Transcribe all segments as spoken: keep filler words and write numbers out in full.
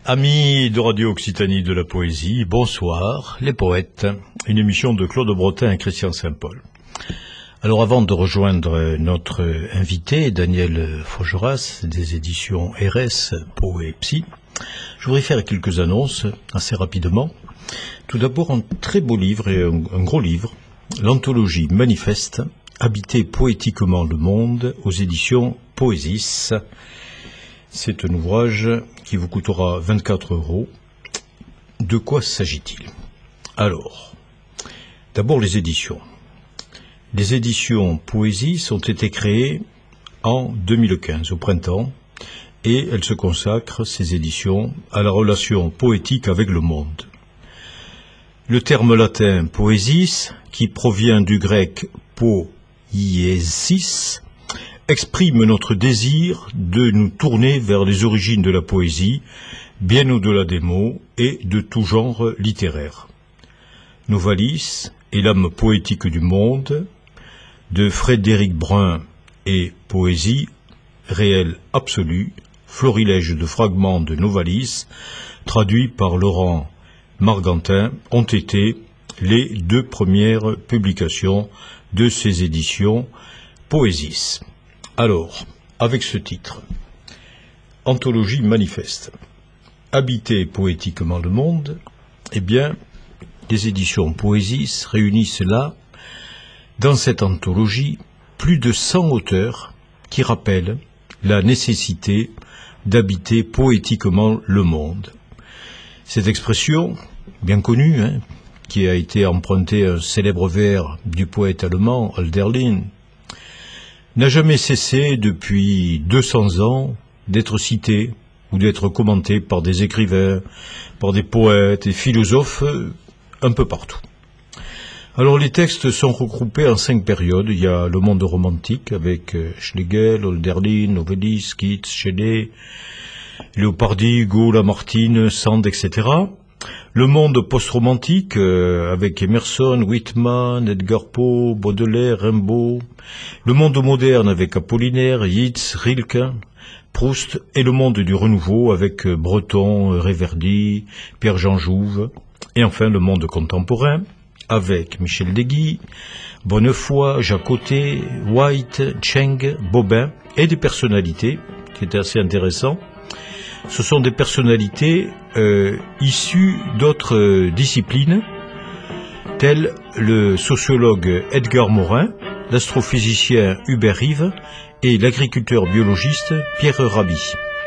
Amis de Radio Occitanie de la Poésie, bonsoir, les poètes, une émission de Claude Bretin et Christian Saint-Paul. Alors avant de rejoindre notre invité, Daniel Faugeras, des éditions R S, Po et Psy, je voudrais faire quelques annonces assez rapidement. Tout d'abord, un très beau livre et un, un gros livre, l'anthologie Manifeste, Habiter poétiquement le monde, aux éditions Poésis. C'est un ouvrage qui vous coûtera vingt-quatre euros. De quoi s'agit-il? Alors, d'abord les éditions. Les éditions Poésis ont été créées en deux mille quinze, au printemps, et elles se consacrent, ces éditions, à la relation poétique avec le monde. Le terme latin poésis, qui provient du grec poiesis, exprime notre désir de nous tourner vers les origines de la poésie, bien au-delà des mots et de tout genre littéraire. Novalis et l'âme poétique du monde, de Frédéric Brun et Poésie, réel absolu, florilège de fragments de Novalis, traduits par Laurent Margantin, ont été les deux premières publications de ces éditions Poésis. Alors, avec ce titre, Anthologie Manifeste, Habiter poétiquement le monde, eh bien, les éditions Poésis réunissent là, dans cette anthologie, plus de cent auteurs qui rappellent la nécessité d'habiter poétiquement le monde. Cette expression, bien connue, hein, qui a été empruntée à un célèbre vers du poète allemand Hölderlin, n'a jamais cessé depuis deux cents ans d'être cité ou d'être commenté par des écrivains, par des poètes et philosophes un peu partout. Alors les textes sont regroupés en cinq périodes. Il y a le monde romantique avec Schlegel, Hölderlin, Novalis, Keats, Shelley, Leopardi, Hugo, Lamartine, Sand, et cetera. Le monde post-romantique euh, avec Emerson, Whitman, Edgar Poe, Baudelaire, Rimbaud. Le monde moderne avec Apollinaire, Yeats, Rilke, Proust. Et le monde du renouveau avec Breton, Réverdy, Pierre-Jean Jouve. Et enfin le monde contemporain avec Michel Déguy, Bonnefoy, Jacotet, White, Cheng, Bobin et des personnalités qui étaient assez intéressants. Ce sont des personnalités euh, issues d'autres euh, disciplines, telles le sociologue Edgar Morin, l'astrophysicien Hubert Reeves et l'agriculteur biologiste Pierre Rabhi.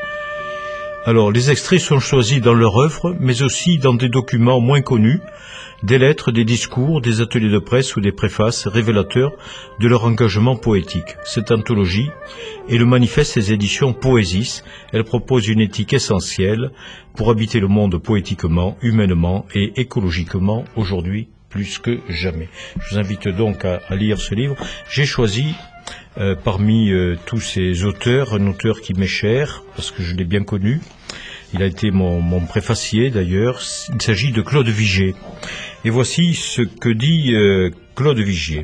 Alors, les extraits sont choisis dans leur œuvre, mais aussi dans des documents moins connus, des lettres, des discours, des ateliers de presse ou des préfaces révélateurs de leur engagement poétique. Cette anthologie est le manifeste des éditions Poésis. Elle propose une éthique essentielle pour habiter le monde poétiquement, humainement et écologiquement aujourd'hui plus que jamais. Je vous invite donc à, à lire ce livre. J'ai choisi euh, parmi euh, tous ces auteurs un auteur qui m'est cher parce que je l'ai bien connu. Il a été mon, mon préfacier d'ailleurs. Il s'agit de Claude Vigée. Et voici ce que dit euh, Claude Vigée.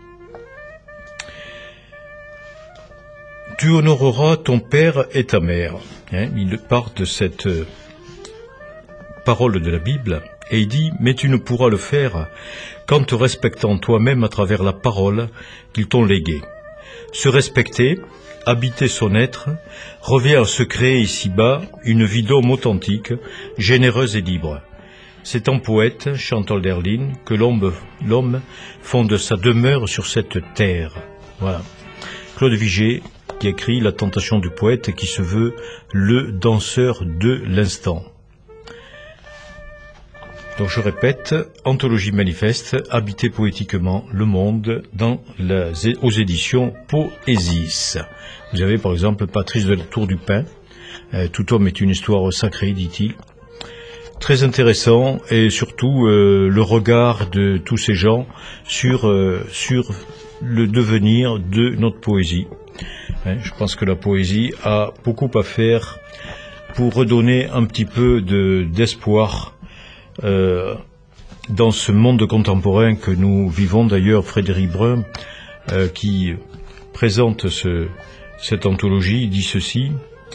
Tu honoreras ton père et ta mère. Hein, il part de cette euh, parole de la Bible et il dit « Mais tu ne pourras le faire qu'en te respectant toi-même à travers la parole qu'ils t'ont léguée. Se respecter, habiter son être, revient à se créer ici-bas une vie d'homme authentique, généreuse et libre. C'est en poète, chante Hölderlin, que l'homme, l'homme fonde sa demeure sur cette terre. » Voilà. Claude Vigée, qui écrit La tentation du poète et qui se veut le danseur de l'instant. Donc je répète, Anthologie Manifeste, habiter poétiquement le monde dans la, aux éditions Poésis. Vous avez par exemple Patrice de la Tour du Pin, euh, Tout homme est une histoire sacrée, dit-il. Très intéressant et surtout euh, le regard de tous ces gens sur, euh, sur le devenir de notre poésie. Hein, je pense que la poésie a beaucoup à faire pour redonner un petit peu de, d'espoir euh, dans ce monde contemporain que nous vivons. D'ailleurs, Frédéric Brun, euh, qui présente ce, cette anthologie, dit ceci.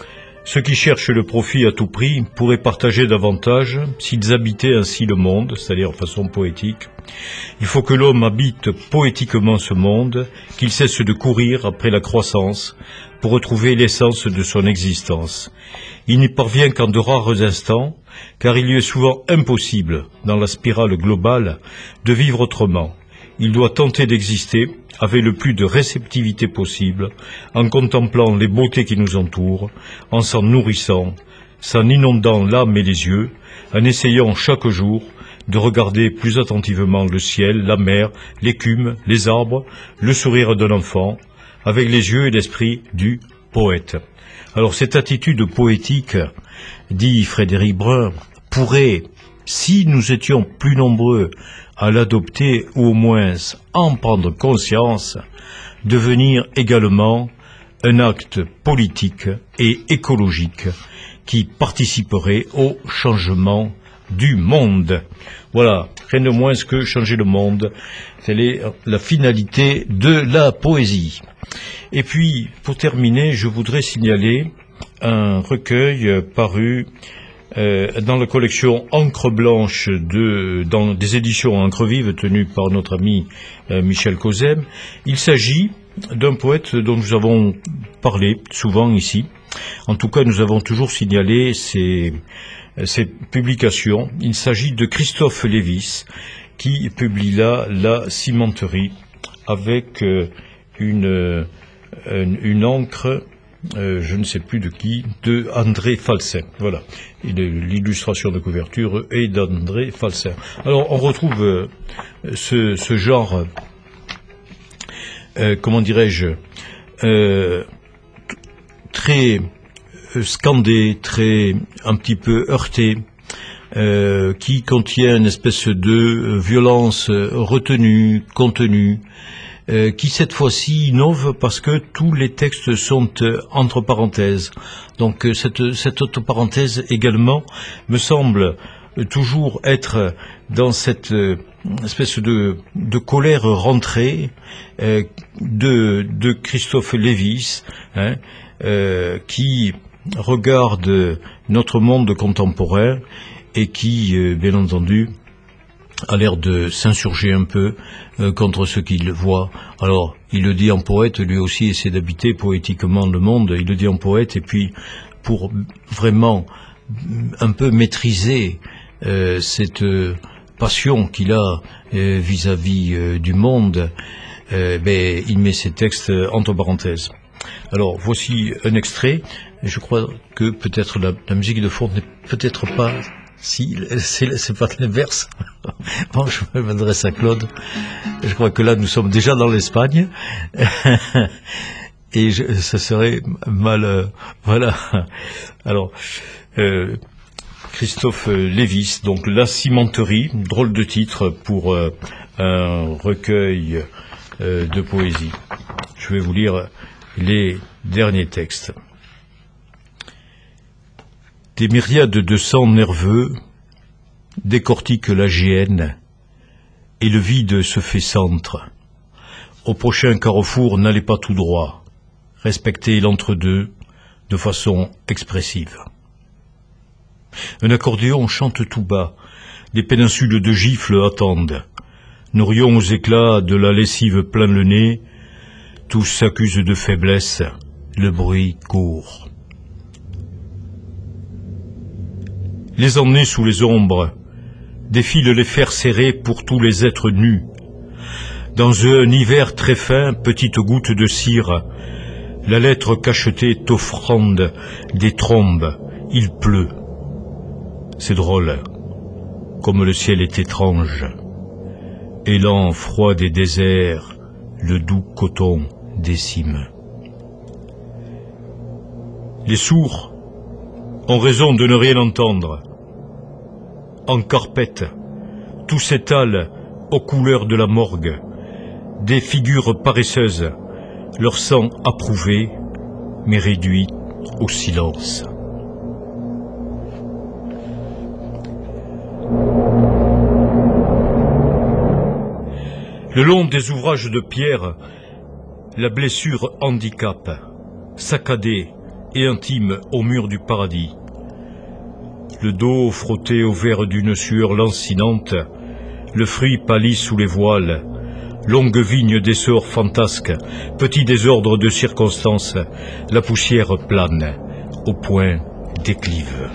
Ceux qui cherchent le profit à tout prix pourraient partager davantage s'ils habitaient ainsi le monde, c'est-à-dire de façon poétique. Il faut que l'homme habite poétiquement ce monde, qu'il cesse de courir après la croissance pour retrouver l'essence de son existence. Il n'y parvient qu'en de rares instants, car il lui est souvent impossible, dans la spirale globale, de vivre autrement. Il doit tenter d'exister avec le plus de réceptivité possible, en contemplant les beautés qui nous entourent, en s'en nourrissant, s'en inondant l'âme et les yeux, en essayant chaque jour de regarder plus attentivement le ciel, la mer, l'écume, les arbres, le sourire d'un enfant, avec les yeux et l'esprit du poète. Alors cette attitude poétique, dit Frédéric Brun, pourrait, si nous étions plus nombreux à l'adopter ou au moins en prendre conscience, devenir également un acte politique et écologique qui participerait au changement du monde. Voilà, rien de moins que changer le monde. Telle est la finalité de la poésie. Et puis, pour terminer, je voudrais signaler un recueil paru euh, dans la collection Encre Blanche de, dans des éditions Encre Vive tenues par notre ami euh, Michel Cozem. Il s'agit d'un poète dont nous avons parlé souvent ici. En tout cas, nous avons toujours signalé ses, ses publications. Il s'agit de Christophe Lévis, qui publie là La Cimenterie, avec euh, une, une, une encre, euh, je ne sais plus de qui, de André Falsin. Voilà, l'illustration de couverture est d'André Falsin. Alors, on retrouve euh, ce, ce genre, euh, comment dirais-je, euh, très scandé, très un petit peu heurté, euh, qui contient une espèce de violence retenue, contenue, euh, qui cette fois-ci innove parce que tous les textes sont euh, entre parenthèses. Donc cette, cette autre parenthèse également me semble toujours être dans cette euh, espèce de, de colère rentrée euh, de, de Christophe Lévis, hein, euh, qui regarde notre monde contemporain et qui, euh, bien entendu, a l'air de s'insurger un peu euh, contre ce qu'il voit. Alors, il le dit en poète, lui aussi essaie d'habiter poétiquement le monde, il le dit en poète, et puis pour vraiment un peu maîtriser euh, cette euh, passion qu'il a euh, vis-à-vis euh, du monde, euh, ben, il met ses textes entre parenthèses. Alors, voici un extrait. Je crois que peut-être la, la musique de fond n'est peut-être pas... Si, c'est, c'est pas l'inverse. Bon, je m'adresse à Claude. Je crois que là, nous sommes déjà dans l'Espagne. Et je, ça serait mal... Euh, voilà. Alors, euh, Christophe Lévis, donc La Cimenterie, drôle de titre pour euh, un recueil euh, de poésie. Je vais vous lire les derniers textes. Des myriades de sang nerveux décortiquent la géhenne et le vide se fait centre. Au prochain carrefour, n'allez pas tout droit. Respectez l'entre-deux de façon expressive. Un accordéon chante tout bas. Des péninsules de gifles attendent. Nos rayons aux éclats de la lessive plein le nez. Tous s'accusent de faiblesse. Le bruit court. Les emmenés sous les ombres défilent les fers serrés pour tous les êtres nus. Dans un hiver très fin, petite goutte de cire, la lettre cachetée t'offrande des trombes, il pleut. C'est drôle, comme le ciel est étrange. Élan froid des déserts, le doux coton des cimes. Les sourds ont raison de ne rien entendre. En carpette, tout s'étale aux couleurs de la morgue, des figures paresseuses, leur sang approuvé, mais réduit au silence. Le long des ouvrages de pierre, la blessure handicape, saccadée et intime au mur du paradis. Le dos frotté au verre d'une sueur lancinante, le fruit pâlit sous les voiles, longue vigne d'essor fantasque, petit désordre de circonstances, la poussière plane, au point déclive.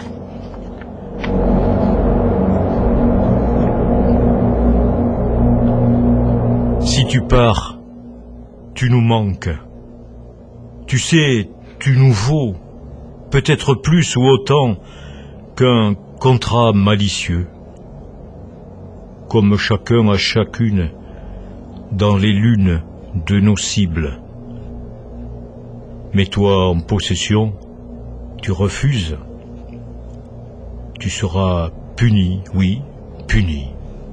Si tu pars, tu nous manques. Tu sais, tu nous vaux, peut-être plus ou autant qu'un contrat malicieux, comme chacun à chacune dans les lunes de nos cibles. Mais toi, en possession, tu refuses. Tu seras puni, oui, puni.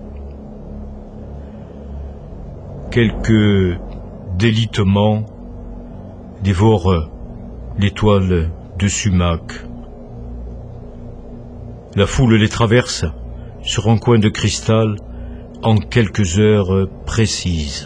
Quelques délitements dévorent l'étoile de sumac. La foule les traverse sur un coin de cristal en quelques heures précises.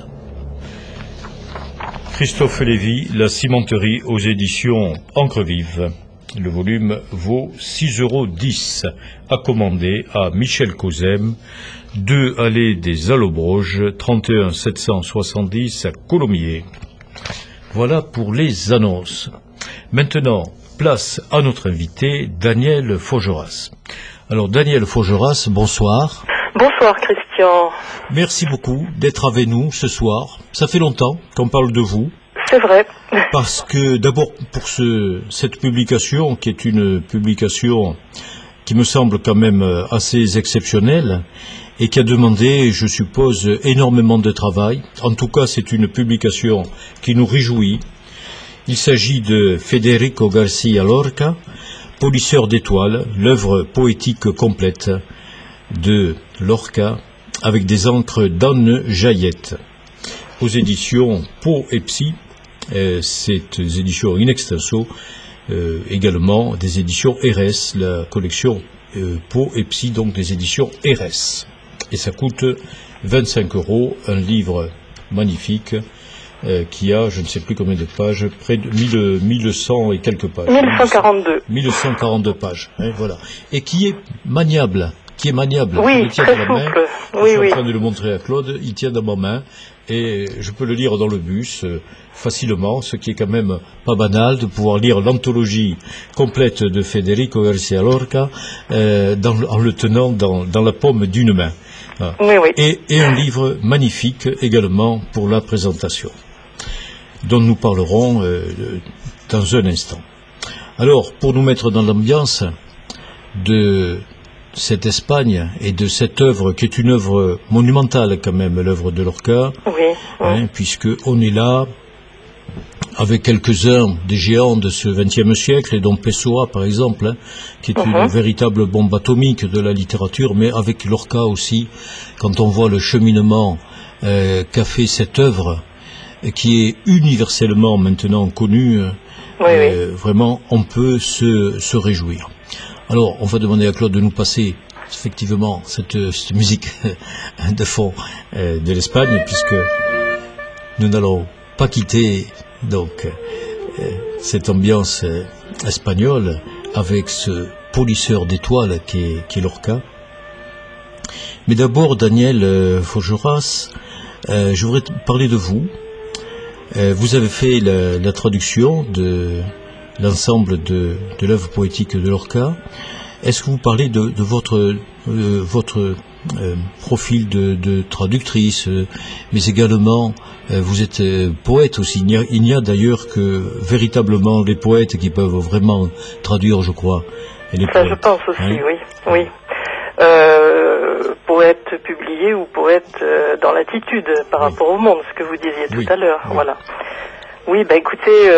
Christophe Lévy, La cimenterie aux éditions Encre Vive. Le volume vaut six euros dix, à commander à Michel Cauzem, deux allées des Allobroges, trente et un sept cent soixante-dix à Colomiers. Voilà pour les annonces. Maintenant, place à notre invité, Daniel Faugeras. Alors, Daniel Faugeras, bonsoir. Bonsoir, Christian. Merci beaucoup d'être avec nous ce soir. Ça fait longtemps qu'on parle de vous. C'est vrai. Parce que, d'abord, pour ce, cette publication, qui est une publication qui me semble quand même assez exceptionnelle, et qui a demandé, je suppose, énormément de travail. En tout cas, c'est une publication qui nous réjouit. Il s'agit de Federico García Lorca, Polisseur d'étoiles, l'œuvre poétique complète de Lorca, avec des encres d'Anne Jaillette. Aux éditions Pau et Psy, euh, c'est des éditions in extenso, euh, également des éditions R S, la collection euh, Pau et Psy, donc des éditions R S. Et ça coûte vingt-cinq euros, un livre magnifique euh, qui a, je ne sais plus combien de pages, près de mille, mille cent et quelques pages. mille cent quarante-deux. mille cent quarante-deux pages, hein, voilà. Et qui est maniable, qui est maniable. Oui, je le tiens très dans la main. souple. Je Oui, suis oui. en train de le montrer à Claude, il tient dans ma main, et je peux le lire dans le bus euh, facilement, ce qui est quand même pas banal de pouvoir lire l'anthologie complète de Federico García Lorca euh, dans, en le tenant dans, dans la paume d'une main. Voilà. Oui, oui. Et, et un livre magnifique également pour la présentation, dont nous parlerons euh, dans un instant. Alors, pour nous mettre dans l'ambiance de cette Espagne et de cette œuvre qui est une œuvre monumentale quand même, l'œuvre de Lorca, Oui, oui. hein, puisque on est là avec quelques-uns des géants de ce vingtième siècle, et dont Pessoa par exemple, hein, qui est une Uh-huh. véritable bombe atomique de la littérature, mais avec Lorca aussi, quand on voit le cheminement euh, qu'a fait cette œuvre, et qui est universellement maintenant connue, Oui, euh, vraiment on peut se, se réjouir. Alors on va demander à Claude de nous passer effectivement cette, cette musique de fond euh, de l'Espagne, puisque nous n'allons pas quitter donc euh, cette ambiance euh, espagnole avec ce polisseur d'étoiles qui est, qui est Lorca. Mais d'abord, Daniel euh, Faugeras, euh, je voudrais parler de vous. Euh, vous avez fait la, la traduction de l'ensemble de, de l'œuvre poétique de Lorca. Est-ce que vous parlez de, de votre, euh, votre euh, profil de, de traductrice, euh, mais également euh, vous êtes euh, poète aussi. Il n'y a, il n'y a d'ailleurs que véritablement les poètes qui peuvent vraiment traduire, je crois. Et les Ça, poètes, je pense aussi, hein. oui. Oui. Euh, poète publié ou poète euh, dans l'attitude par Oui. rapport au monde, ce que vous disiez Oui, tout à l'heure. oui. Voilà. Oui, bah écoutez,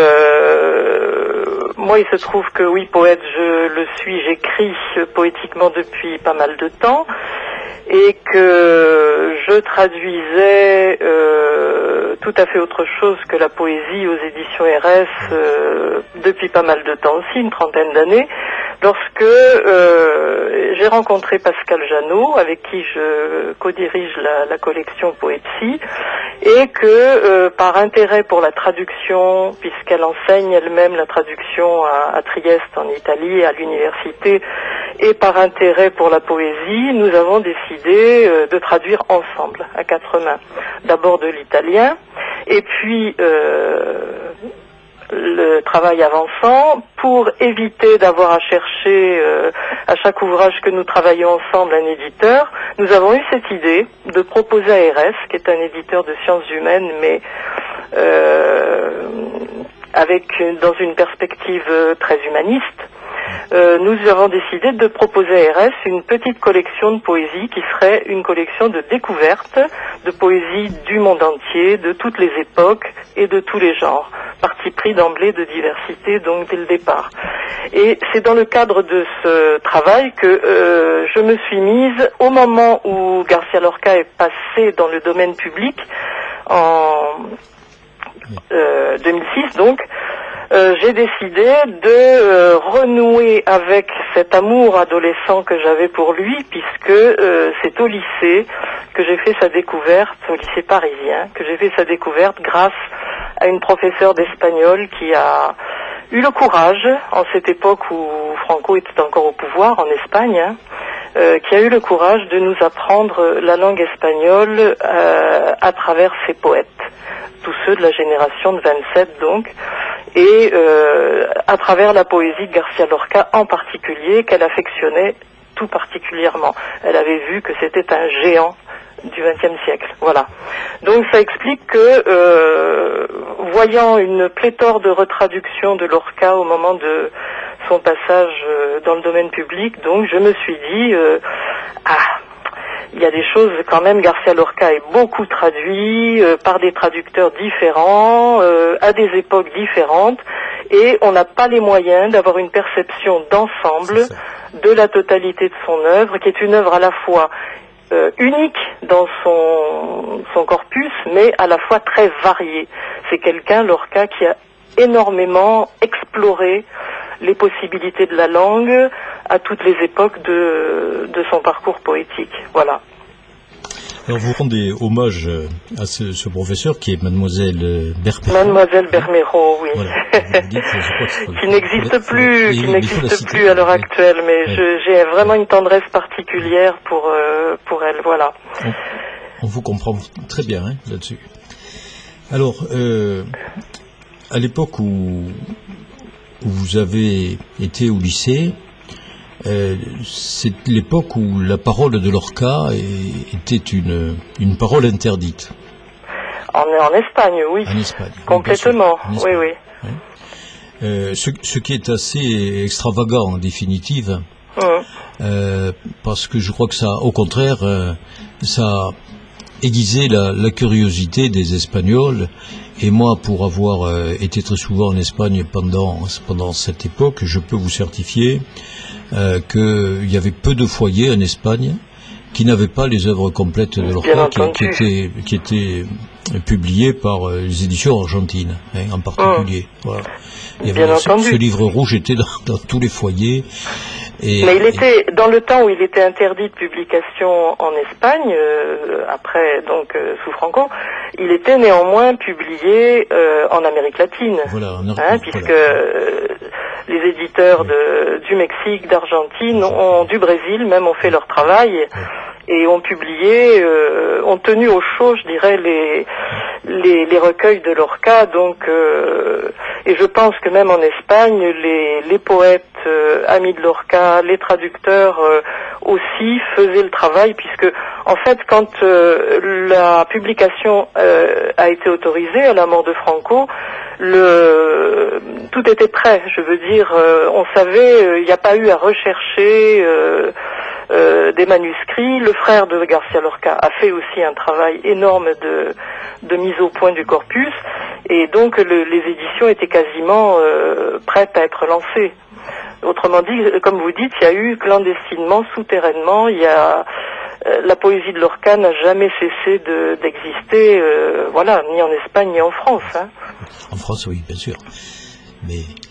euh, moi il se trouve que oui, poète, je le suis, j'écris poétiquement depuis pas mal de temps, et que je traduisais euh, tout à fait autre chose que la poésie aux éditions R S euh, depuis pas mal de temps aussi, une trentaine d'années, lorsque euh, j'ai rencontré Pascal Jeannot, avec qui je co-dirige la, la collection Poepsie, et que euh, par intérêt pour la traduction, puisqu'elle enseigne elle-même la traduction à, à Trieste en Italie, à l'université, et par intérêt pour la poésie, nous avons décidé euh, de traduire ensemble, à quatre mains. D'abord de l'italien, et puis euh, le travail avançant, pour éviter d'avoir à chercher euh, à chaque ouvrage que nous travaillons ensemble un éditeur, nous avons eu cette idée de proposer à R S, qui est un éditeur de sciences humaines, mais euh, avec dans une perspective très humaniste, Euh, nous avons décidé de proposer à R S une petite collection de poésie qui serait une collection de découvertes de poésie du monde entier, de toutes les époques et de tous les genres. Parti pris d'emblée de diversité, donc dès le départ. Et c'est dans le cadre de ce travail que euh, je me suis mise, au moment où Garcia Lorca est passé dans le domaine public, en euh, deux mille six donc, Euh, j'ai décidé de euh, renouer avec cet amour adolescent que j'avais pour lui, puisque euh, c'est au lycée que j'ai fait sa découverte, au lycée parisien, que j'ai fait sa découverte grâce à une professeure d'espagnol qui a eu le courage, en cette époque où Franco était encore au pouvoir en Espagne, hein, euh, qui a eu le courage de nous apprendre la langue espagnole euh, à travers ses poètes, tous ceux de la génération de vingt-sept donc, et euh, à travers la poésie de Garcia Lorca en particulier, qu'elle affectionnait tout particulièrement. Elle avait vu que c'était un géant du vingtième siècle. Voilà. Donc ça explique que, euh, voyant une pléthore de retraductions de Lorca au moment de son passage euh, dans le domaine public, donc je me suis dit, euh, ah, il y a des choses quand même, Garcia Lorca est beaucoup traduit euh, par des traducteurs différents, euh, à des époques différentes, et on n'a pas les moyens d'avoir une perception d'ensemble de la totalité de son œuvre, qui est une œuvre à la fois euh, unique dans son, son corpus, mais à la fois très variée. C'est quelqu'un, Lorca, qui a énormément exploré les possibilités de la langue à toutes les époques de, de son parcours poétique. Voilà. Alors vous rendez hommage à ce, ce professeur qui est Mademoiselle Berméro. Mademoiselle Berméro, oui. Voilà. Dites, qui n'existe plus, qui n'existe plus à l'heure actuelle, mais ouais. je, j'ai vraiment une tendresse particulière pour, euh, pour elle, voilà. On, on vous comprend très bien hein, là-dessus. Alors, euh, à l'époque où, où vous avez été au lycée, Euh, c'est l'époque où la parole de Lorca était une, une parole interdite. En, en Espagne, oui. En Espagne. Complètement, oui, Espagne, oui, oui. oui. Euh, ce, ce qui est assez extravagant en définitive, mmh. euh, parce que je crois que ça, au contraire, euh, ça a aiguisé la, la curiosité des Espagnols. Et moi, pour avoir euh, été très souvent en Espagne pendant, pendant cette époque, je peux vous certifier Euh, qu'il y avait peu de foyers en Espagne qui n'avaient pas les œuvres complètes de Lorca, qui, qui étaient, qui étaient publiées par euh, les éditions argentines, hein, en particulier. Mmh. Voilà. Il y avait ce, ce livre rouge était dans, dans tous les foyers. Et, Mais il était, dans le temps où il était interdit de publication en Espagne, euh, après donc euh, sous Franco, il était néanmoins publié euh, en Amérique latine, voilà, en hein, puisque voilà. euh, les éditeurs de, du Mexique, d'Argentine, ont, du Brésil même ont fait leur travail et ont publié, euh, ont tenu au chaud, je dirais, les, les, les recueils de Lorca. Donc, euh, et je pense que même en Espagne, les, les poètes euh, amis de Lorca, les traducteurs euh, aussi faisaient le travail, puisque en fait, quand euh, la publication euh, a été autorisée à la mort de Franco, le, tout était prêt. Je veux dire, euh, on savait, il euh, n'y a pas eu à rechercher euh, euh, des manuscrits. Le frère de Garcia Lorca a fait aussi un travail énorme de, de mise au point du corpus, et donc le, les éditions étaient quasiment euh, prêtes à être lancées. Autrement dit, comme vous dites, il y a eu clandestinement, souterrainement, il y a la poésie de Lorca n'a jamais cessé de, d'exister, euh, voilà, ni en Espagne ni en France. Hein. En France, oui, bien sûr. Mais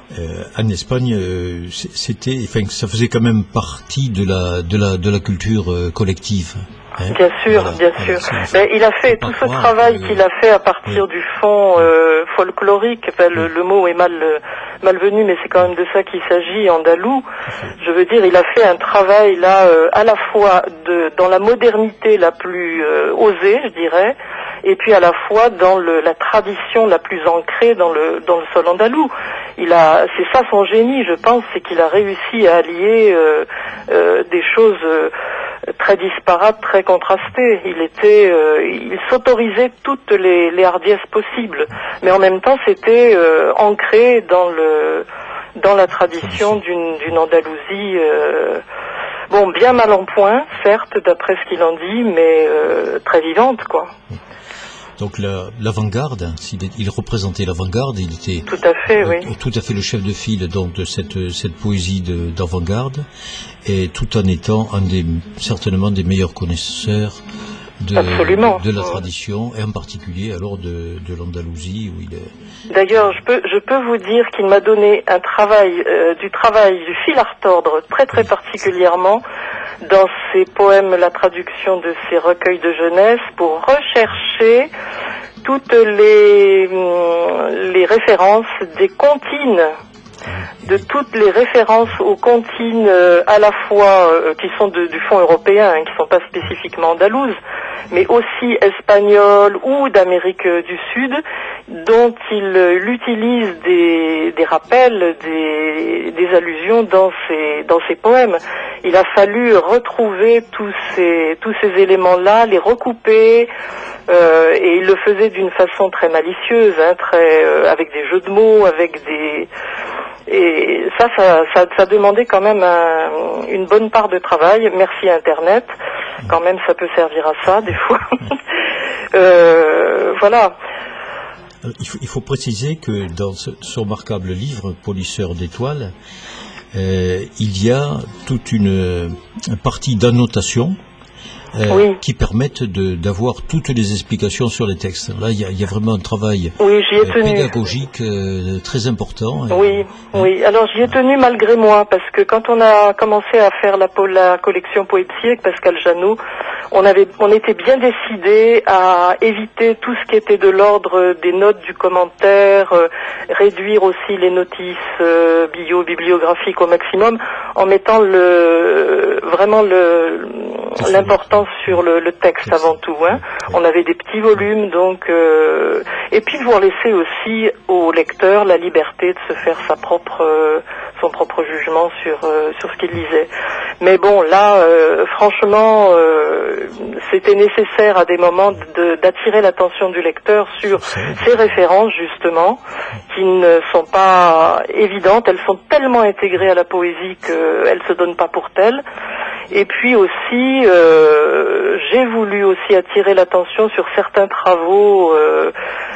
euh, en Espagne, euh, c'était, enfin, ça faisait quand même partie de la de la de la culture euh, collective. Hein. Bien sûr, voilà, bien voilà, sûr. c'est, Mais il a fait tout ce travail que... qu'il a fait à partir oui. du fond euh, folklorique. Enfin, le, oui. le mot est mal malvenu, mais c'est quand même de ça qu'il s'agit, andalou. Je veux dire, il a fait un travail là euh, à la fois de, dans la modernité la plus euh, osée, je dirais, et puis à la fois dans le, la tradition la plus ancrée dans le dans le sol andalou. Il a, c'est ça son génie, je pense, c'est qu'il a réussi à allier euh, euh, des choses euh, très disparates, très contrastées. Il était, euh, il s'autorisait toutes les, les hardiesses possibles, mais en même temps, c'était euh, ancré dans le dans la tradition d'une d'une Andalousie. Euh, bon, bien mal en point, certes, d'après ce qu'il en dit, mais euh, très vivante, quoi. Donc la, l'avant-garde, il représentait l'avant-garde, il était tout à fait, oui. tout à fait le chef de file donc de cette cette poésie de, d'avant-garde, et tout en étant un des certainement des meilleurs connaisseurs de, de, de la tradition, et en particulier alors de, de l'Andalousie où il est. D'ailleurs, je peux je peux vous dire qu'il m'a donné un travail euh, du travail du fil à retordre très très oui. particulièrement dans ses poèmes, la traduction de ses recueils de jeunesse, pour rechercher toutes les, les références des comptines, de toutes les références aux comptines euh, à la fois euh, qui sont de, du fond européen, hein, qui ne sont pas spécifiquement andalouses, mais aussi espagnoles ou d'Amérique du Sud, dont il, il utilise des, des rappels, des, des allusions dans ses, dans ses poèmes. Il a fallu retrouver tous ces, tous ces éléments-là, les recouper, euh, et il le faisait d'une façon très malicieuse, hein, très, euh, avec des jeux de mots, avec des... Et ça, ça, ça, ça demandait quand même un, une bonne part de travail. Merci Internet, quand même ça peut servir à ça des fois. euh, voilà. Il faut, il faut préciser que dans ce, ce remarquable livre, Polisseur d'étoiles, euh, il y a toute une, une partie d'annotation euh, oui. qui permettent de, d'avoir toutes les explications sur les textes. Là, il y a, il y a vraiment un travail oui, j'y ai euh, tenu. pédagogique euh, très important. Oui, hein. oui. Alors j'y ai tenu malgré moi, parce que quand on a commencé à faire la, la collection Poépsie avec Pascal Janot, on avait, on était bien décidé à éviter tout ce qui était de l'ordre des notes du commentaire, euh, réduire aussi les notices euh, bio, bibliographiques au maximum, en mettant le, vraiment le, l'importance sur le, le texte avant tout. Hein. On avait des petits volumes, donc, euh, et puis pouvoir laisser aussi au lecteur la liberté de se faire sa propre, euh, son propre jugement sur euh, sur ce qu'il lisait. Mais bon, là, euh, franchement, euh, c'était nécessaire à des moments de, d'attirer l'attention du lecteur sur ces références, justement, qui ne sont pas évidentes. Elles sont tellement intégrées à la poésie qu'elles ne se donnent pas pour telles. Et puis aussi, euh, j'ai voulu aussi attirer l'attention sur certains travaux euh,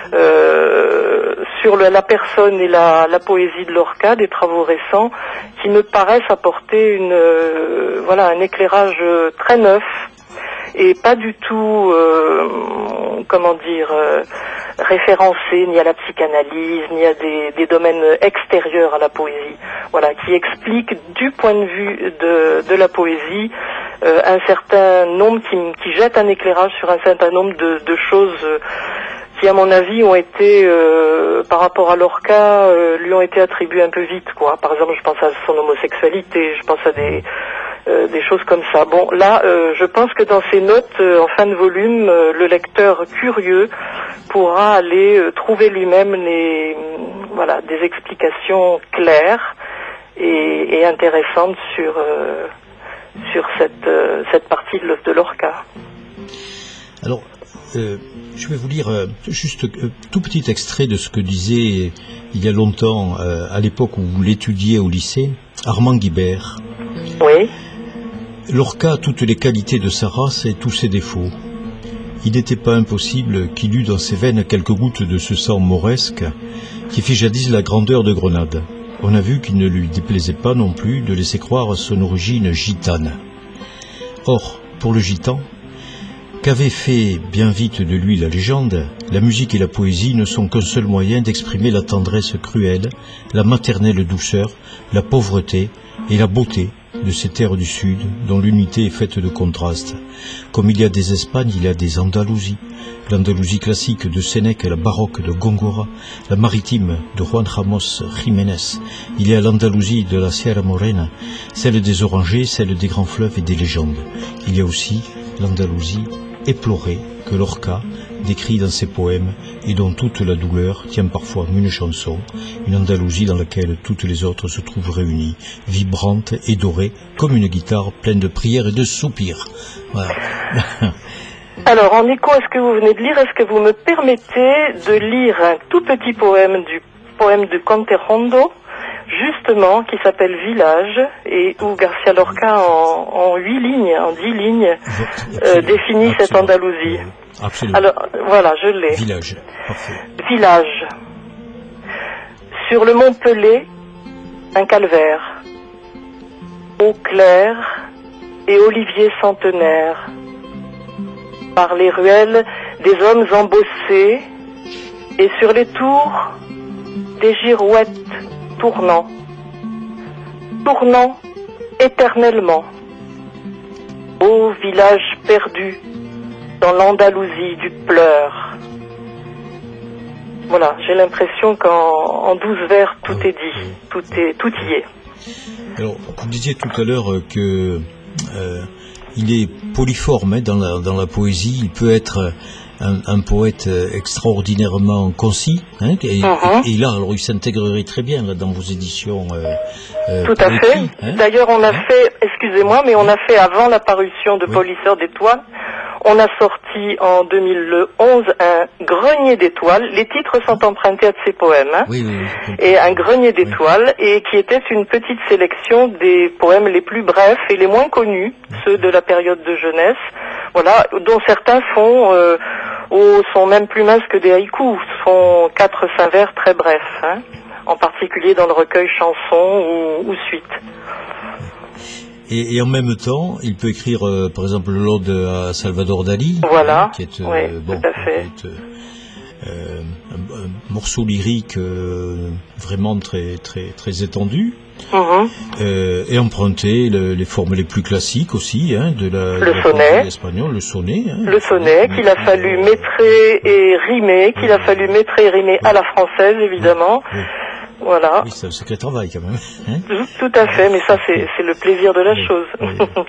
euh, sur le, la personne et la, la poésie de Lorca, des travaux récents, qui me paraissent apporter une, euh, voilà, un éclairage très neuf et pas du tout, euh, comment dire, euh, référencé ni à la psychanalyse, ni à des, des domaines extérieurs à la poésie. Voilà, qui explique du point de vue de, de la poésie euh, un certain nombre, qui, qui jette un éclairage sur un certain nombre de, de choses euh, qui, à mon avis, ont été, euh, par rapport à Lorca, euh, lui ont été attribuées un peu vite, quoi. Par exemple, je pense à son homosexualité, je pense à des Euh, des choses comme ça. Bon, là, euh, je pense que dans ces notes, euh, en fin de volume, euh, le lecteur curieux pourra aller euh, trouver lui-même les, voilà, des explications claires et, et intéressantes sur euh, sur cette euh, cette partie de l'œuvre de Lorca. Alors, euh, je vais vous lire euh, juste un euh, tout petit extrait de ce que disait il y a longtemps, euh, à l'époque où vous l'étudiez au lycée, Armand Guibert. Oui. Lorca a toutes les qualités de sa race et tous ses défauts. Il n'était pas impossible qu'il eût dans ses veines quelques gouttes de ce sang mauresque qui fit jadis la grandeur de Grenade. On a vu qu'il ne lui déplaisait pas non plus de laisser croire son origine gitane. Or, pour le gitan, Qu'avait fait bien vite de lui la légende, la musique et la poésie ne sont qu'un seul moyen d'exprimer la tendresse cruelle, la maternelle douceur, la pauvreté et la beauté de ces terres du Sud, dont l'unité est faite de contrastes. Comme il y a des Espagnes, il y a des Andalousies. L'Andalousie classique de Sénèque, la baroque de Góngora, la maritime de Juan Ramos Jiménez. Il y a l'Andalousie de la Sierra Morena, celle des orangers, celle des grands fleuves et des légendes. Il y a aussi l'Andalousie éplorée que Lorca décrit dans ses poèmes et dont toute la douleur tient parfois une chanson, une Andalousie dans laquelle toutes les autres se trouvent réunies, vibrante et dorée comme une guitare pleine de prières et de soupirs. Voilà. Alors, en écho à ce que vous venez de lire, est-ce que vous me permettez de lire un tout petit poème du poème de Conte-Rondo, justement, qui s'appelle Village, et où Garcia Lorca, en, en huit lignes, en dix lignes, euh, définit Absolument. cette Andalousie. Absolument. Alors, voilà, je l'ai. Village, parfait. Village. Sur le mont Pelé, un calvaire. Eau claire et olivier centenaire. Par les ruelles, des hommes embossés, et sur les tours, des girouettes tournant, tournant éternellement. Ô village perdu, dans l'Andalousie du pleur. Voilà, j'ai l'impression qu'en en douze vers, tout est dit, tout est, tout y est. Alors, vous disiez tout à l'heure que euh, il est polyforme hein, dans, la, dans la poésie. Il peut être un, un poète extraordinairement concis. Hein, et, uh-huh. et, et là, alors, il s'intégrerait très bien là, dans vos éditions. Euh, euh, Tout à fait. Hein. D'ailleurs, on a hein. fait, excusez-moi, mais on a fait avant la parution de oui. Polisseur d'étoiles, on a sorti en deux mille onze un grenier d'étoiles. Les titres sont empruntés à de ces poèmes. Hein, oui, oui, oui. Et un grenier d'étoiles, oui. et qui était une petite sélection des poèmes les plus brefs et les moins connus, oui. ceux de la période de jeunesse. Voilà, dont certains font, euh, ou sont même plus minces que des haïkus, sont quatre cinq vers très brefs, hein, en particulier dans le recueil chansons ou, ou suite. Et, et en même temps, il peut écrire, euh, par exemple, l'ode à Salvador Dali, voilà, hein, qui est, euh, oui, bon, tout à fait. Qui est, euh, un, un morceau lyrique euh, vraiment très très très étendu, mm-hmm. euh, et emprunter le, les formes les plus classiques aussi, hein, de la, le de la sonnet, espagnole, le sonnet, hein, le sonnet qu'il a fallu métrer et rimer, qu'il a fallu métrer et rimer à la française évidemment. Oui, oui. Voilà. Oui, c'est un sacré travail quand même. Hein, tout, tout à fait, mais ça c'est, c'est le plaisir de la oui, chose. Oui.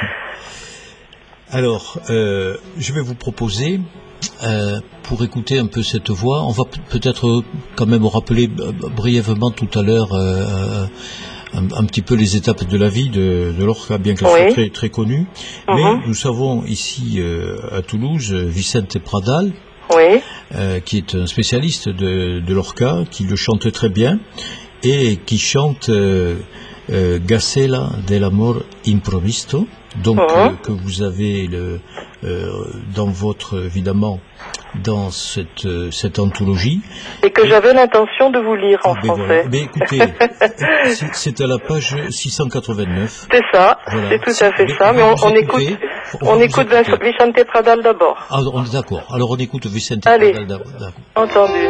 Alors, euh, je vais vous proposer, euh, pour écouter un peu cette voix, on va peut-être quand même rappeler brièvement tout à l'heure euh, un, un petit peu les étapes de la vie de, de Lorca, bien qu'elle oui. soit très, très connue. Mm-hmm. Mais nous savons ici euh, à Toulouse Vicente Pradal, oui. euh, qui est un spécialiste de, de Lorca, qui le chante très bien et qui chante euh, euh, Gacela del amor improvisto, donc mm-hmm. euh, que vous avez le, euh, dans votre, évidemment, dans cette, euh, cette anthologie. Et que et, j'avais l'intention de vous lire en ben français. Voilà. Mais écoutez, c'est, c'est à la page six cent quatre-vingt-neuf. C'est ça, voilà. c'est tout à fait mais ça, mais on, on écoute, on, on écoute Vicente Pradal d'abord. Ah, on est d'accord. Alors on écoute Vicente Allez, Pradal d'abord. Entendu.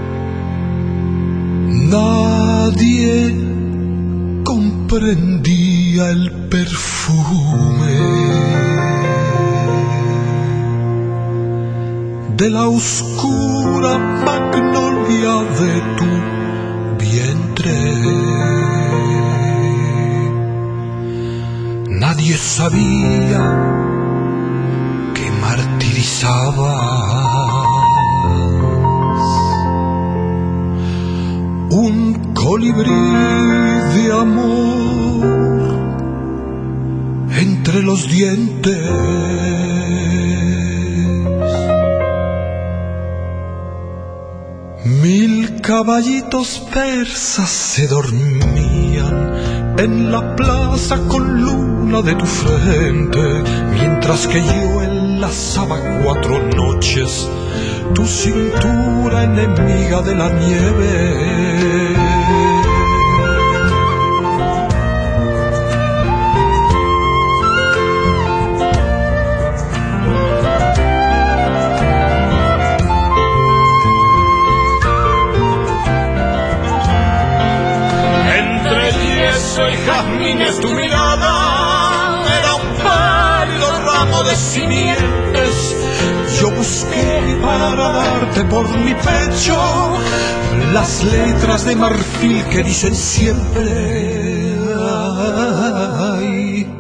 Nadie comprendía día el perfume de la oscura magnolia de tu vientre. Nadie sabía que martirizabas un colibrí de amor entre los dientes. Mil caballitos persas se dormían en la plaza con luna de tu frente, mientras que yo enlazaba cuatro noches tu cintura enemiga de la nieve. Y jazmines tu mirada era un pálido ramo de simientes. Yo busqué para darte por mi pecho las letras de marfil que dicen siempre ay,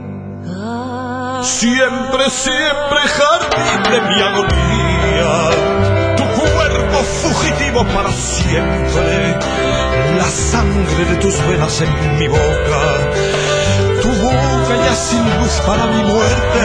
siempre, siempre jardín de mi agonía, tu cuerpo fugitivo para siempre, la sangre de tus venas en mi boca, tu boca ya sin luz para mi muerte.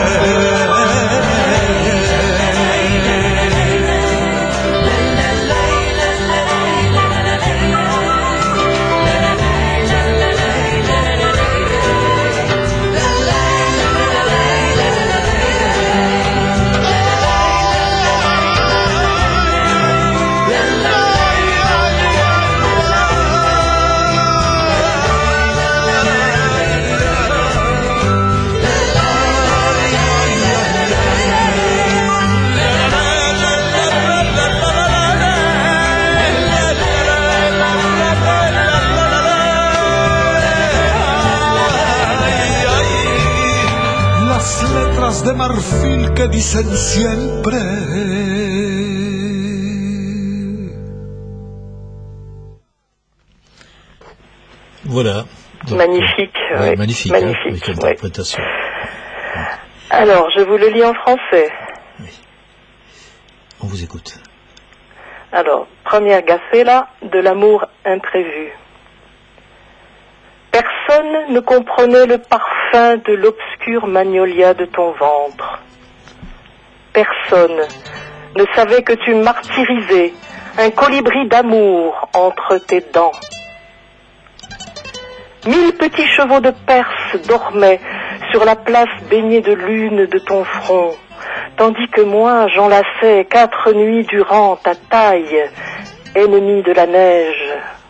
De marfil que dicen siempre. Voilà. Donc, magnifique. euh, ouais, oui. Magnifique. Magnifique. Hein, Oui. Alors, je vous le lis en français. Oui. On vous écoute. Alors, première gacela de l'amour imprévu. Personne ne comprenait le parfum de l'obscur magnolia de ton ventre. Personne ne savait que tu martyrisais un colibri d'amour entre tes dents. Mille petits chevaux de Perse dormaient sur la place baignée de lune de ton front, tandis que moi j'enlaçais quatre nuits durant ta taille, ennemie de la neige.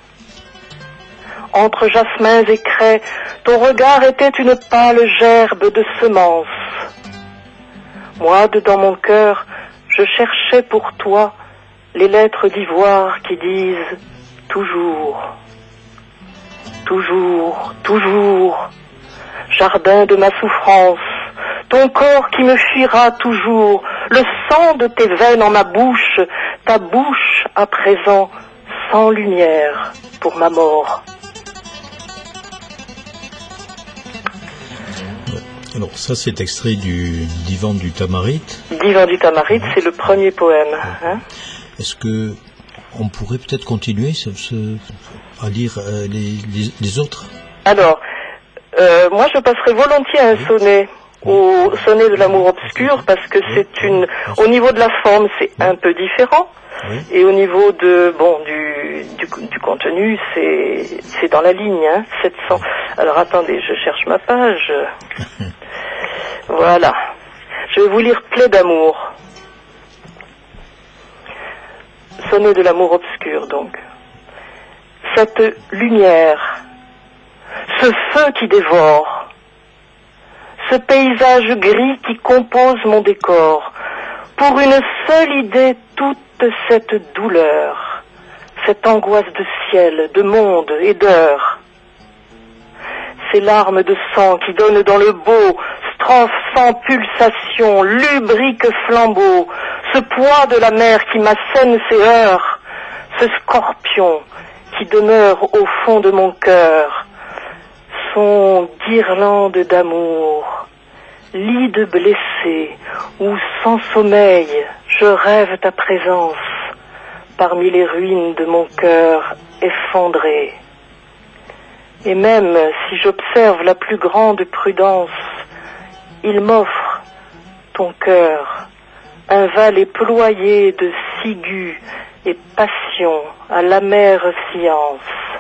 Entre jasmins et craies, ton regard était une pâle gerbe de semences. Moi, dedans mon cœur, je cherchais pour toi les lettres d'ivoire qui disent toujours, toujours, toujours, jardin de ma souffrance, ton corps qui me fuira toujours, le sang de tes veines en ma bouche, ta bouche à présent sans lumière pour ma mort. Alors ça c'est extrait du Divan du Tamarite. Divan du Tamarite, c'est le premier poème. Hein. Est-ce que on pourrait peut-être continuer ce, ce, à lire euh, les, les, les autres? Alors, euh, moi je passerai volontiers à un oui. sonnet, oui. au sonnet de l'amour obscur, parce que oui. c'est une, au niveau de la forme c'est oui. un peu différent, oui. et au niveau de, bon, du, du, du contenu c'est, c'est dans la ligne, hein, sept cents. Oui. Alors attendez, je cherche ma page. Voilà. Je vais vous lire Plaie d'amour. Sonnet de l'amour obscur, donc. Cette lumière, ce feu qui dévore, ce paysage gris qui compose mon décor, pour une seule idée toute cette douleur, cette angoisse de ciel, de monde et d'heure. ces larmes de sang qui donnent dans le beau, strophe sans pulsation, lubrique flambeau, ce poids de la mer qui m'assène ses heures, ce scorpion qui demeure au fond de mon cœur, son guirlande d'amour, lit de blessés, où sans sommeil je rêve ta présence, parmi les ruines de mon cœur effondré. Et même si j'observe la plus grande prudence, il m'offre, ton cœur, un valet ployé de ciguë et passion à l'amère science.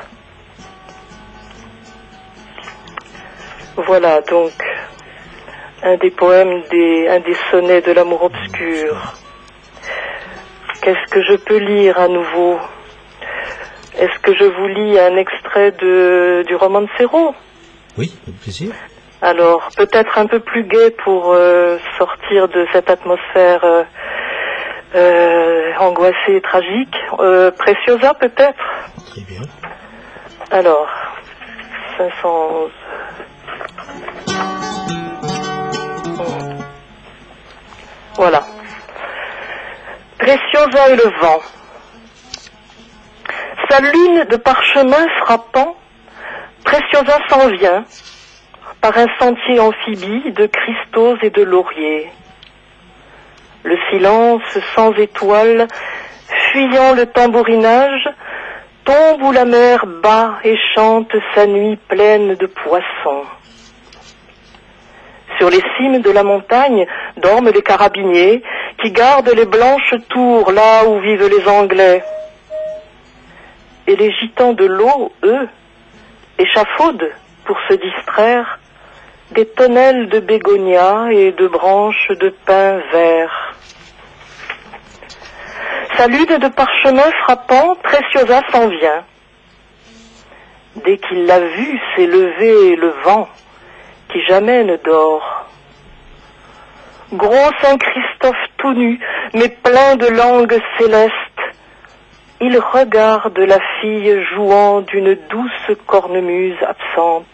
Voilà donc un des poèmes, des, un des sonnets de l'amour obscur. Qu'est-ce que je peux lire à nouveau? Est-ce que je vous lis un extrait de, du Romancero? Oui, avec plaisir. Alors, peut-être un peu plus gai pour euh, sortir de cette atmosphère euh, euh, angoissée et tragique. Euh, Preciosa, peut-être? Très bien. Alors, cinq cent onze. Voilà. Preciosa et le vent. Sa lune de parchemin frappant, Preciosa s'en vient, par un sentier amphibie de cristaux et de lauriers. Le silence sans étoiles, fuyant le tambourinage, tombe où la mer bat et chante sa nuit pleine de poissons. Sur les cimes de la montagne dorment les carabiniers qui gardent les blanches tours là où vivent les Anglais. Et les gitans de l'eau, eux, échafaudent pour se distraire des tonnelles de bégonias et de branches de pin vert. Sa lune de parchemin frappant, Preciosa s'en vient. Dès qu'il l'a vu s'élever le vent, qui jamais ne dort. Gros Saint-Christophe tout nu, mais plein de langues célestes, il regarde la fille jouant d'une douce cornemuse absente.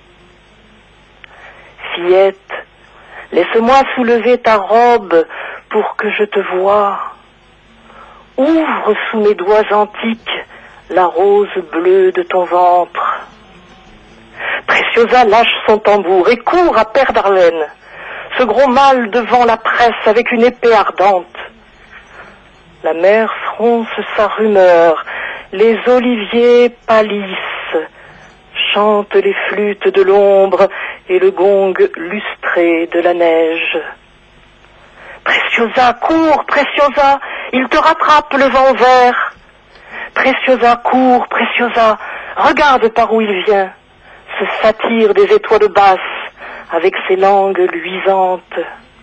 Fillette, laisse-moi soulever ta robe pour que je te voie. Ouvre sous mes doigts antiques la rose bleue de ton ventre. Preciosa lâche son tambour et court à Père d'Arlène, ce gros mâle devant la presse avec une épée ardente. La mer fronce sa rumeur, les oliviers pâlissent, chantent les flûtes de l'ombre et le gong lustré de la neige. Preciosa, cours, Preciosa, il te rattrape le vent vert. Preciosa, cours, Preciosa, regarde par où il vient, ce satyre des étoiles basses, avec ses langues luisantes.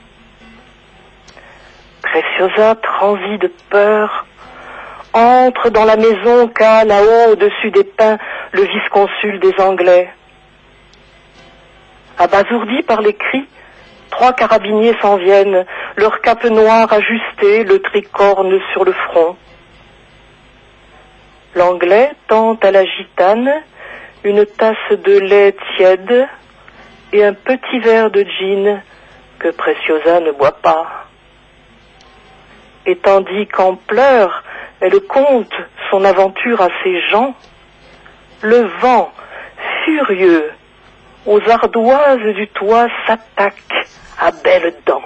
Preciosa, transie de peur, entre dans la maison qu'a là-haut au-dessus des pins le vice-consul des Anglais. Abasourdi par les cris, trois carabiniers s'en viennent, leur cape noire ajustée, le tricorne sur le front. L'Anglais tend à la gitane une tasse de lait tiède et un petit verre de gin que Preciosa ne boit pas. Et tandis qu'en pleurs, elle conte son aventure à ses gens, le vent, furieux, aux ardoises du toit s'attaque à belles dents.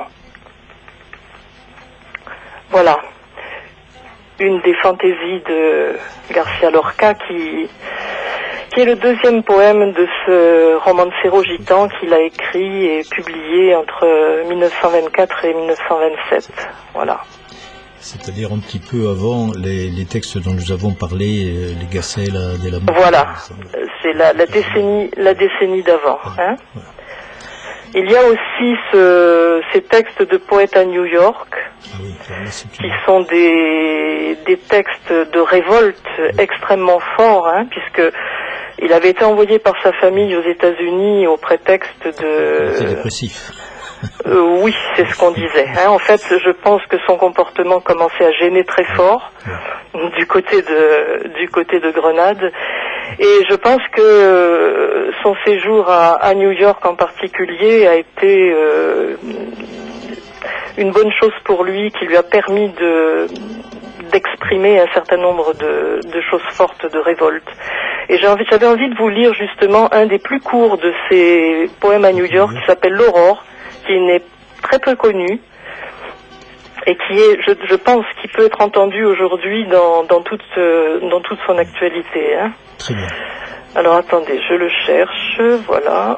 Voilà, une des fantaisies de Garcia Lorca qui, qui est le deuxième poème de ce romancero gitan qu'il a écrit et publié entre mille neuf cent vingt-quatre et mille neuf cent vingt-sept. Voilà. C'est-à-dire un petit peu avant les, les textes dont nous avons parlé, les Gacela de la mort. Voilà, c'est la, la décennie, la décennie d'avant. Hein. Voilà. Il y a aussi ce, ces textes de poètes à New York, ah oui, qui une... sont des, des textes de révolte oui. extrêmement forts, hein, puisque il avait été envoyé par sa famille aux États-Unis au prétexte de... C'est dépressif. Euh, oui, c'est ce qu'on disait. Hein. En fait, je pense que son comportement commençait à gêner très fort ouais. du côté de du côté de Grenade, Et je pense que son séjour à, à New York en particulier a été euh, une bonne chose pour lui, qui lui a permis de d'exprimer un certain nombre de, de choses fortes de révolte. Et j'ai envie, j'avais envie de vous lire justement un des plus courts de ses poèmes à New York, qui s'appelle L'Aurore, qui n'est très peu connu, et qui est, je, je pense, qui peut être entendu aujourd'hui dans, dans, toute, euh, dans toute son actualité. Hein. Très bien. Alors attendez, je le cherche, voilà.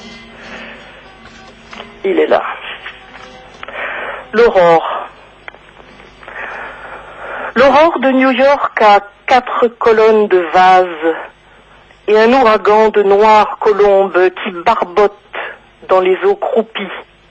Il est là. L'aurore. L'aurore de New York a quatre colonnes de vases et un ouragan de noires colombes qui barbotent dans les eaux croupies.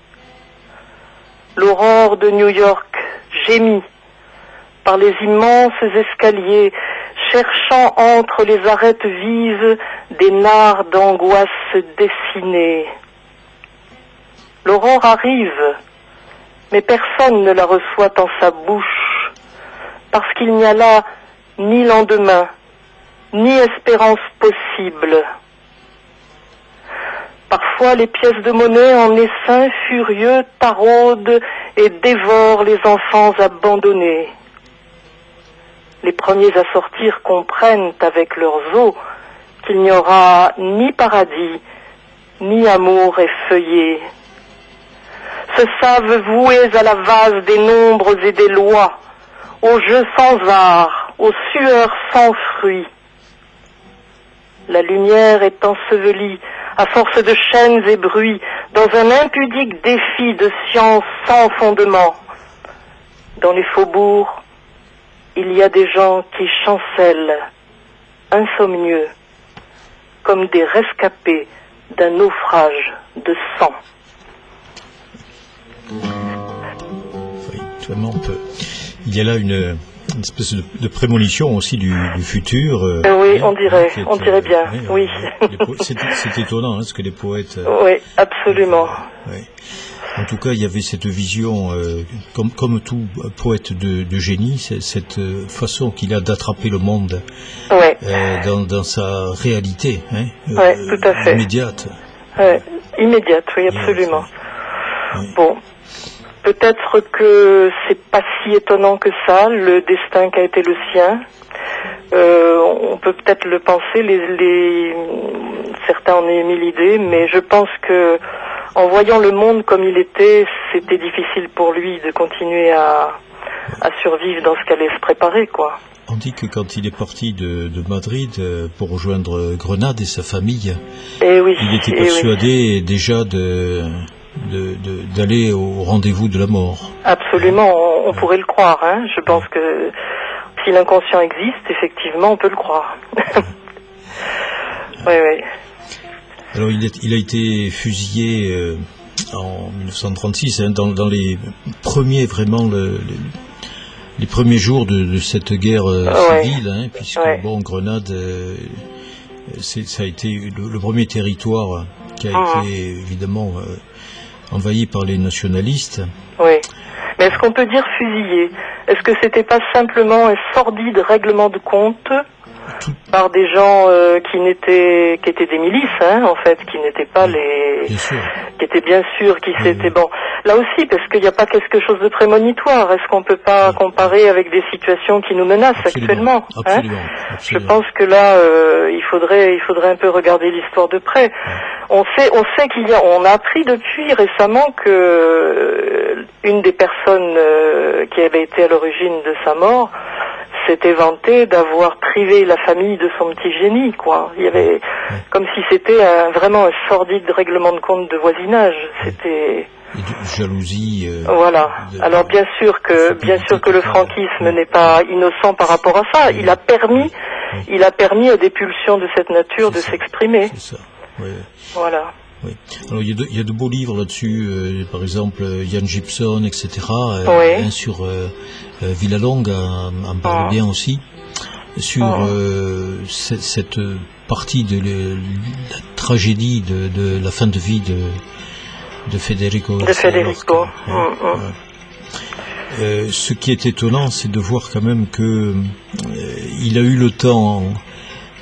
L'aurore de New York gémit par les immenses escaliers, cherchant entre les arêtes vives des nards d'angoisse dessinées. L'aurore arrive, mais personne ne la reçoit en sa bouche, parce qu'il n'y a là ni lendemain, ni espérance possible. Parfois, les pièces de monnaie en essaim furieux taraudent et dévorent les enfants abandonnés. Les premiers à sortir comprennent avec leurs os qu'il n'y aura ni paradis, ni amour effeuillé. Se savent voués à la vase des nombres et des lois, aux jeux sans art, aux sueurs sans fruits. La lumière est ensevelie, à force de chaînes et bruits, dans un impudique défi de science sans fondement. Dans les faubourgs, il y a des gens qui chancellent, insomnieux, comme des rescapés d'un naufrage de sang. Oui, vraiment, on peut. Il y a là une, une espèce de, de prémonition aussi du, du futur. Euh, oui, hein, on dirait, est, on dirait bien, euh, oui. oui. C'est, c'est étonnant, hein, ce que les poètes... Euh, oui, absolument. Euh, ouais. En tout cas, il y avait cette vision, euh, comme, comme tout poète de, de génie, cette façon qu'il a d'attraper le monde ouais. euh, dans, dans sa réalité, hein, oui, euh, tout à fait. immédiate. Ouais, immédiate, oui, absolument. Oui. Bon, peut-être que c'est pas si étonnant que ça, le destin qui a été le sien. Euh, on peut peut-être le penser, les, les, certains en ont émis l'idée, mais je pense que en voyant le monde comme il était, c'était difficile pour lui de continuer à, à survivre dans ce qu'allait se préparer, quoi. On dit que quand il est parti de, de Madrid pour rejoindre Grenade et sa famille, et oui, il était persuadé oui. déjà de, de, de, d'aller au rendez-vous de la mort. Absolument, on, on ouais. pourrait le croire. Hein. Je pense que si l'inconscient existe, effectivement, on peut le croire. Oui, oui. Alors il, est, il a été fusillé euh, en dix-neuf cent trente-six, hein, dans, dans les premiers vraiment le, les, les premiers jours de, de cette guerre euh, ouais. civile, hein, puisque ouais. bon Grenade, euh, c'est, ça a été le, le premier territoire qui a mmh. été évidemment euh, envahi par les nationalistes. Oui. Mais est-ce qu'on peut dire fusillé? Est-ce que c'était pas simplement un sordide règlement de compte Tout... par des gens euh, qui n'étaient, qui étaient des milices, hein, en fait, qui n'étaient pas les, bien sûr. qui étaient bien sûrs, qui s'étaient bon. Là aussi, parce qu'il n'y a pas quelque chose de prémonitoire. Est-ce qu'on peut pas oui. comparer avec des situations qui nous menacent absolument. actuellement absolument. Hein absolument. Je pense que là, euh, il faudrait, il faudrait un peu regarder l'histoire de près. Oui. On sait, on sait qu'il y a, on a appris depuis récemment que euh, une des personnes euh, qui avait été à l'origine de sa mort s'était vantée d'avoir privé la famille de son petit génie, quoi. Il y avait, oui. comme si c'était un, vraiment un sordide règlement de compte de voisinage. C'était et de jalousie. Euh, voilà. De, Alors bien sûr que, bien sûr que le franquisme oui. n'est pas innocent par rapport à ça. Il a permis, oui. il a permis à des pulsions de cette nature c'est de ça. s'exprimer. C'est ça. Oui. Voilà. Oui. Alors il y, a de, il y a de beaux livres là-dessus, euh, par exemple Ian Gibson, et cetera. Euh, oui. Hein, sur euh, euh, Villalonga en, en parle oh. bien aussi, sur oh. euh, cette, cette partie de le, la tragédie de, de la fin de vie de, de Federico. De Federico. Hein, mmh, mmh. Ouais. Euh, ce qui est étonnant, c'est de voir quand même que euh, il a eu le temps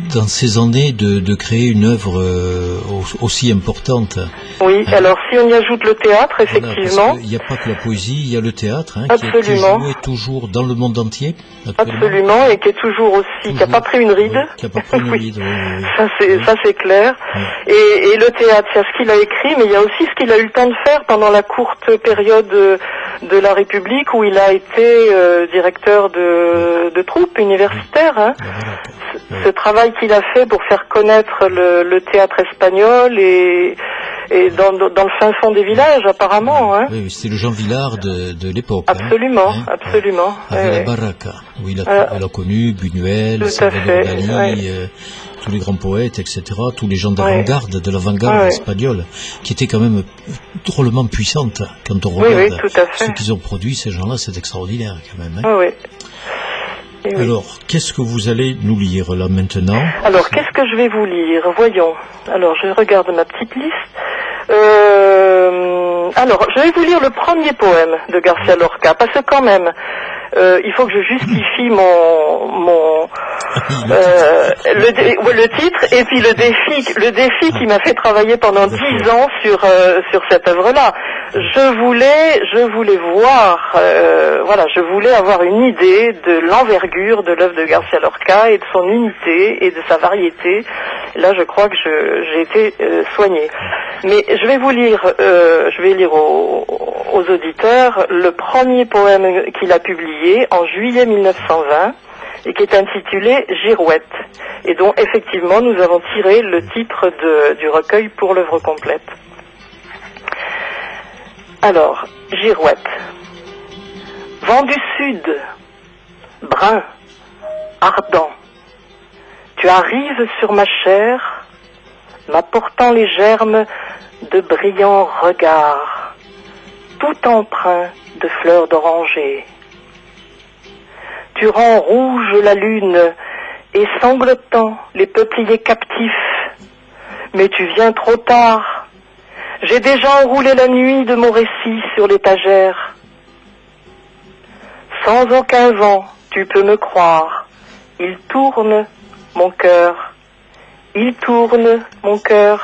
dans ces années de, de créer une œuvre euh, aussi importante. Oui, hein. Alors si on y ajoute le théâtre, effectivement... Voilà, il n'y a pas que la poésie, il y a le théâtre, hein, qui, est, qui est joué toujours dans le monde entier. Absolument, et qui est toujours aussi, toujours, qui n'a pas pris une ride. Oui, qui n'a pas pris une oui. ride, oui, oui, oui. Ça c'est, oui. ça c'est clair. Oui. Et, et le théâtre, il y a ce qu'il a écrit, mais il y a aussi ce qu'il a eu le temps de faire pendant la courte période de, de la République où il a été euh, directeur de, de troupes universitaires. Hein. Voilà. Ce, ce travail qu'il a fait pour faire connaître le, le théâtre espagnol et, et dans, dans le fin fond des villages, apparemment. Hein. Oui, c'était le Jean Villard de, de l'époque. Absolument, hein. absolument. Avec ouais, la ouais. Barraca, où il a, euh, elle a connu Buñuel, Salvador Dali, ouais. euh, tous les grands poètes, et cetera, tous les gens d'avant-garde, ouais. de l'avant-garde ouais. espagnole, qui étaient quand même drôlement puissantes quand on regarde oui, oui, tout à fait. ce qu'ils ont produit, ces gens-là, c'est extraordinaire quand même. Hein. Oui, oui. Et Alors, oui. qu'est-ce que vous allez nous lire là maintenant? Alors, qu'est-ce que je vais vous lire? Voyons. Alors, je regarde ma petite liste. Euh, alors, je vais vous lire le premier poème de Garcia Lorca, parce que quand même, euh, il faut que je justifie mon mon euh, le, dé, ouais, le titre et puis le défi le défi qui m'a fait travailler pendant dix ans sur euh, sur cette œuvre-là. Je voulais je voulais voir euh, voilà je voulais avoir une idée de l'envergure de l'œuvre de Garcia Lorca et de son unité et de sa variété. Là, je crois que je, j'ai été euh, soignée. Mais je vais vous lire euh, je vais lire aux, aux auditeurs le premier poème qu'il a publié en juillet mille neuf cent vingt et qui est intitulé Girouette et dont effectivement nous avons tiré le titre de, du recueil pour l'œuvre complète. Alors, Girouette. Vent du sud, brun, ardent, tu arrives sur ma chair, m'apportant les germes de brillants regards, tout empreint de fleurs d'oranger. Tu rends rouge la lune et sanglotant les peupliers captifs, mais tu viens trop tard. J'ai déjà enroulé la nuit de mon récit sur l'étagère. Sans aucun vent, tu peux me croire, il tourne mon cœur, il tourne mon cœur.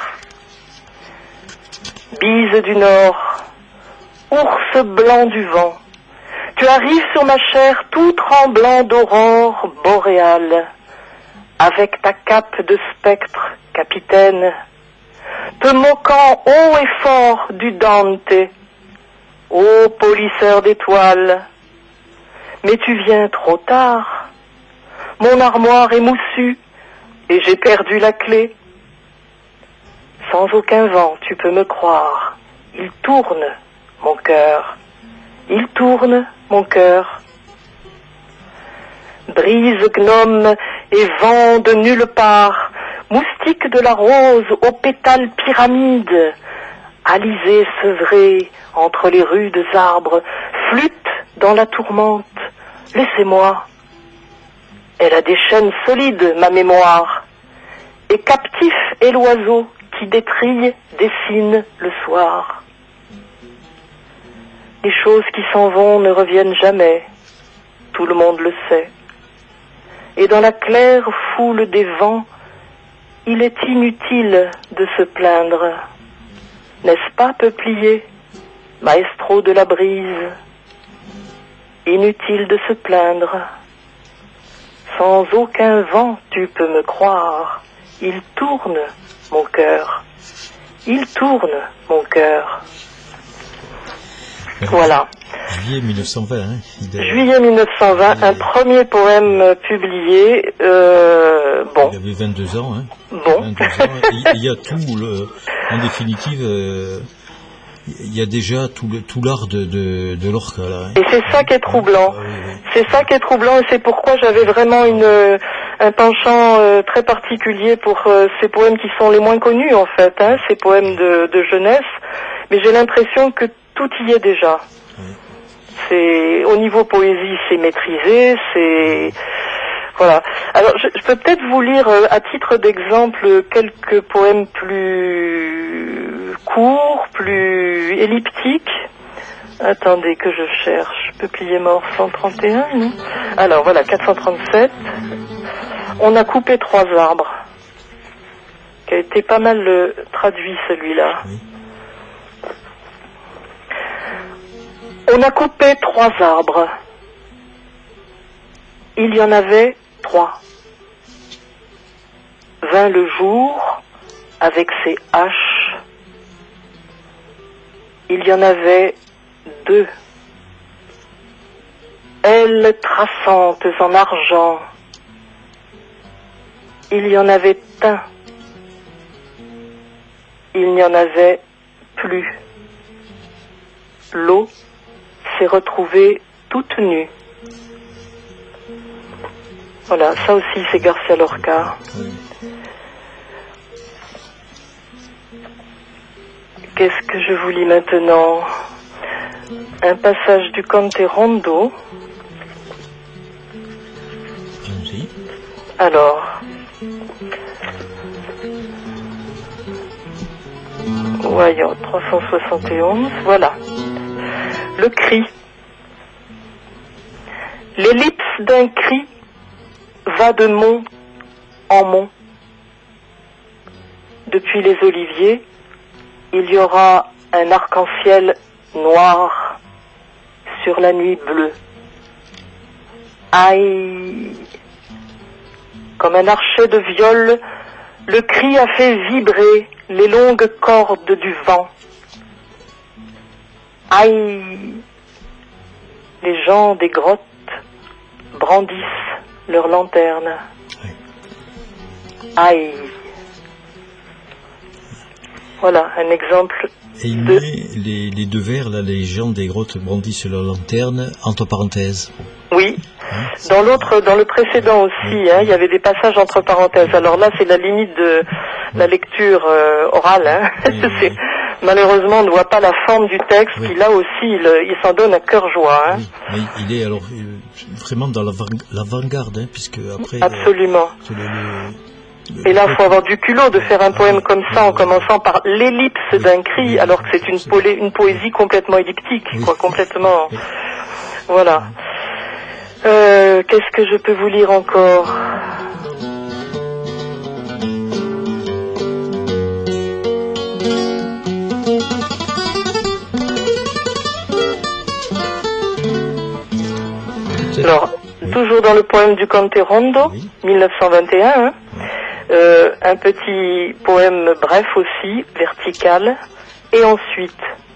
Bise du nord, ours blanc du vent, tu arrives sur ma chair tout tremblant d'aurore boréale, avec ta cape de spectre, capitaine, te moquant haut et fort du Dante, ô polisseur d'étoiles. Mais tu viens trop tard, mon armoire est moussue, et j'ai perdu la clé. Sans aucun vent, tu peux me croire, il tourne mon cœur, il tourne mon cœur. Brise, gnome et vent de nulle part, moustique de la rose aux pétales pyramides, alizé sevré entre les rudes arbres, flûte dans la tourmente, laissez-moi. Elle a des chaînes solides, ma mémoire, et captif est l'oiseau qui détrille, dessine le soir. Les choses qui s'en vont ne reviennent jamais, tout le monde le sait. Et dans la claire foule des vents, il est inutile de se plaindre. N'est-ce pas, peuplier, maestro de la brise? Inutile de se plaindre. Sans aucun vent, tu peux me croire, il tourne mon cœur. Il tourne mon cœur. Voilà. Juillet mille neuf cent vingt. Hein, de... Juillet mille neuf cent vingt, il... un premier poème publié. Euh, bon. Il avait vingt-deux ans. Hein. Bon. vingt-deux ans. il, il y a tout, le, en définitive, euh, il y a déjà tout, le, tout l'art de, de, de Lorca. Là, hein. Et c'est ça qui est troublant. Ah, oui, oui. C'est ça qui est troublant et c'est pourquoi j'avais vraiment une, un penchant euh, très particulier pour euh, ces poèmes qui sont les moins connus en fait, hein, ces poèmes de, de jeunesse. Mais j'ai l'impression que tout y est déjà. Oui. C'est au niveau poésie, c'est maîtrisé, c'est voilà. Alors je, je peux peut-être vous lire euh, à titre d'exemple quelques poèmes plus courts, plus elliptiques. Attendez que je cherche. Peuplier mort cent trente et un, non? Alors voilà, quatre cent trente-sept. On a coupé trois arbres, qui a été pas mal euh, traduit celui-là. Oui. On a coupé trois arbres. Il y en avait trois. Vint le jour avec ses haches. Il y en avait deux. Ailes traçantes en argent. Il y en avait un. Il n'y en avait plus. L'eau s'est retrouvée toute nue. Voilà, ça aussi c'est Garcia Lorca. Qu'est-ce que je vous lis maintenant? Un passage du Conte Rondo. Allons-y. Alors, voyons, trois cent soixante et onze, voilà. Le cri. L'ellipse d'un cri va de mont en mont. Depuis les oliviers, il y aura un arc-en-ciel noir sur la nuit bleue. Aïe! Comme un archet de viol, le cri a fait vibrer les longues cordes du vent. Aïe! Les gens des grottes brandissent leurs lanternes. Aïe! Voilà, un exemple. Et il de... met les, les deux vers, là, les gens des grottes brandissent leur lanterne, entre parenthèses. Oui. Hein, dans l'autre, dans le précédent aussi, oui. hein, il y avait des passages entre parenthèses. Alors là, c'est la limite de oui. la lecture euh, orale. Hein. Oui, oui, oui. Malheureusement, on ne voit pas la forme du texte, oui. qui là aussi, il, il s'en donne à cœur joie. Hein. Oui, mais il est alors euh, vraiment dans l'avant-garde, hein, puisque après... Absolument. Euh, le, le, Et là, il faut avoir du culot de faire un poème comme ça en commençant par l'ellipse oui, d'un cri, oui, alors que c'est une, po une poésie complètement elliptique, oui. quoi, complètement. Oui. Voilà. Euh, Qu'est-ce que je peux vous lire encore? Alors, oui. toujours dans le poème du Conte Rondo, oui. mille neuf cent vingt et un, hein, oui. euh, un petit poème bref aussi, vertical, et ensuite,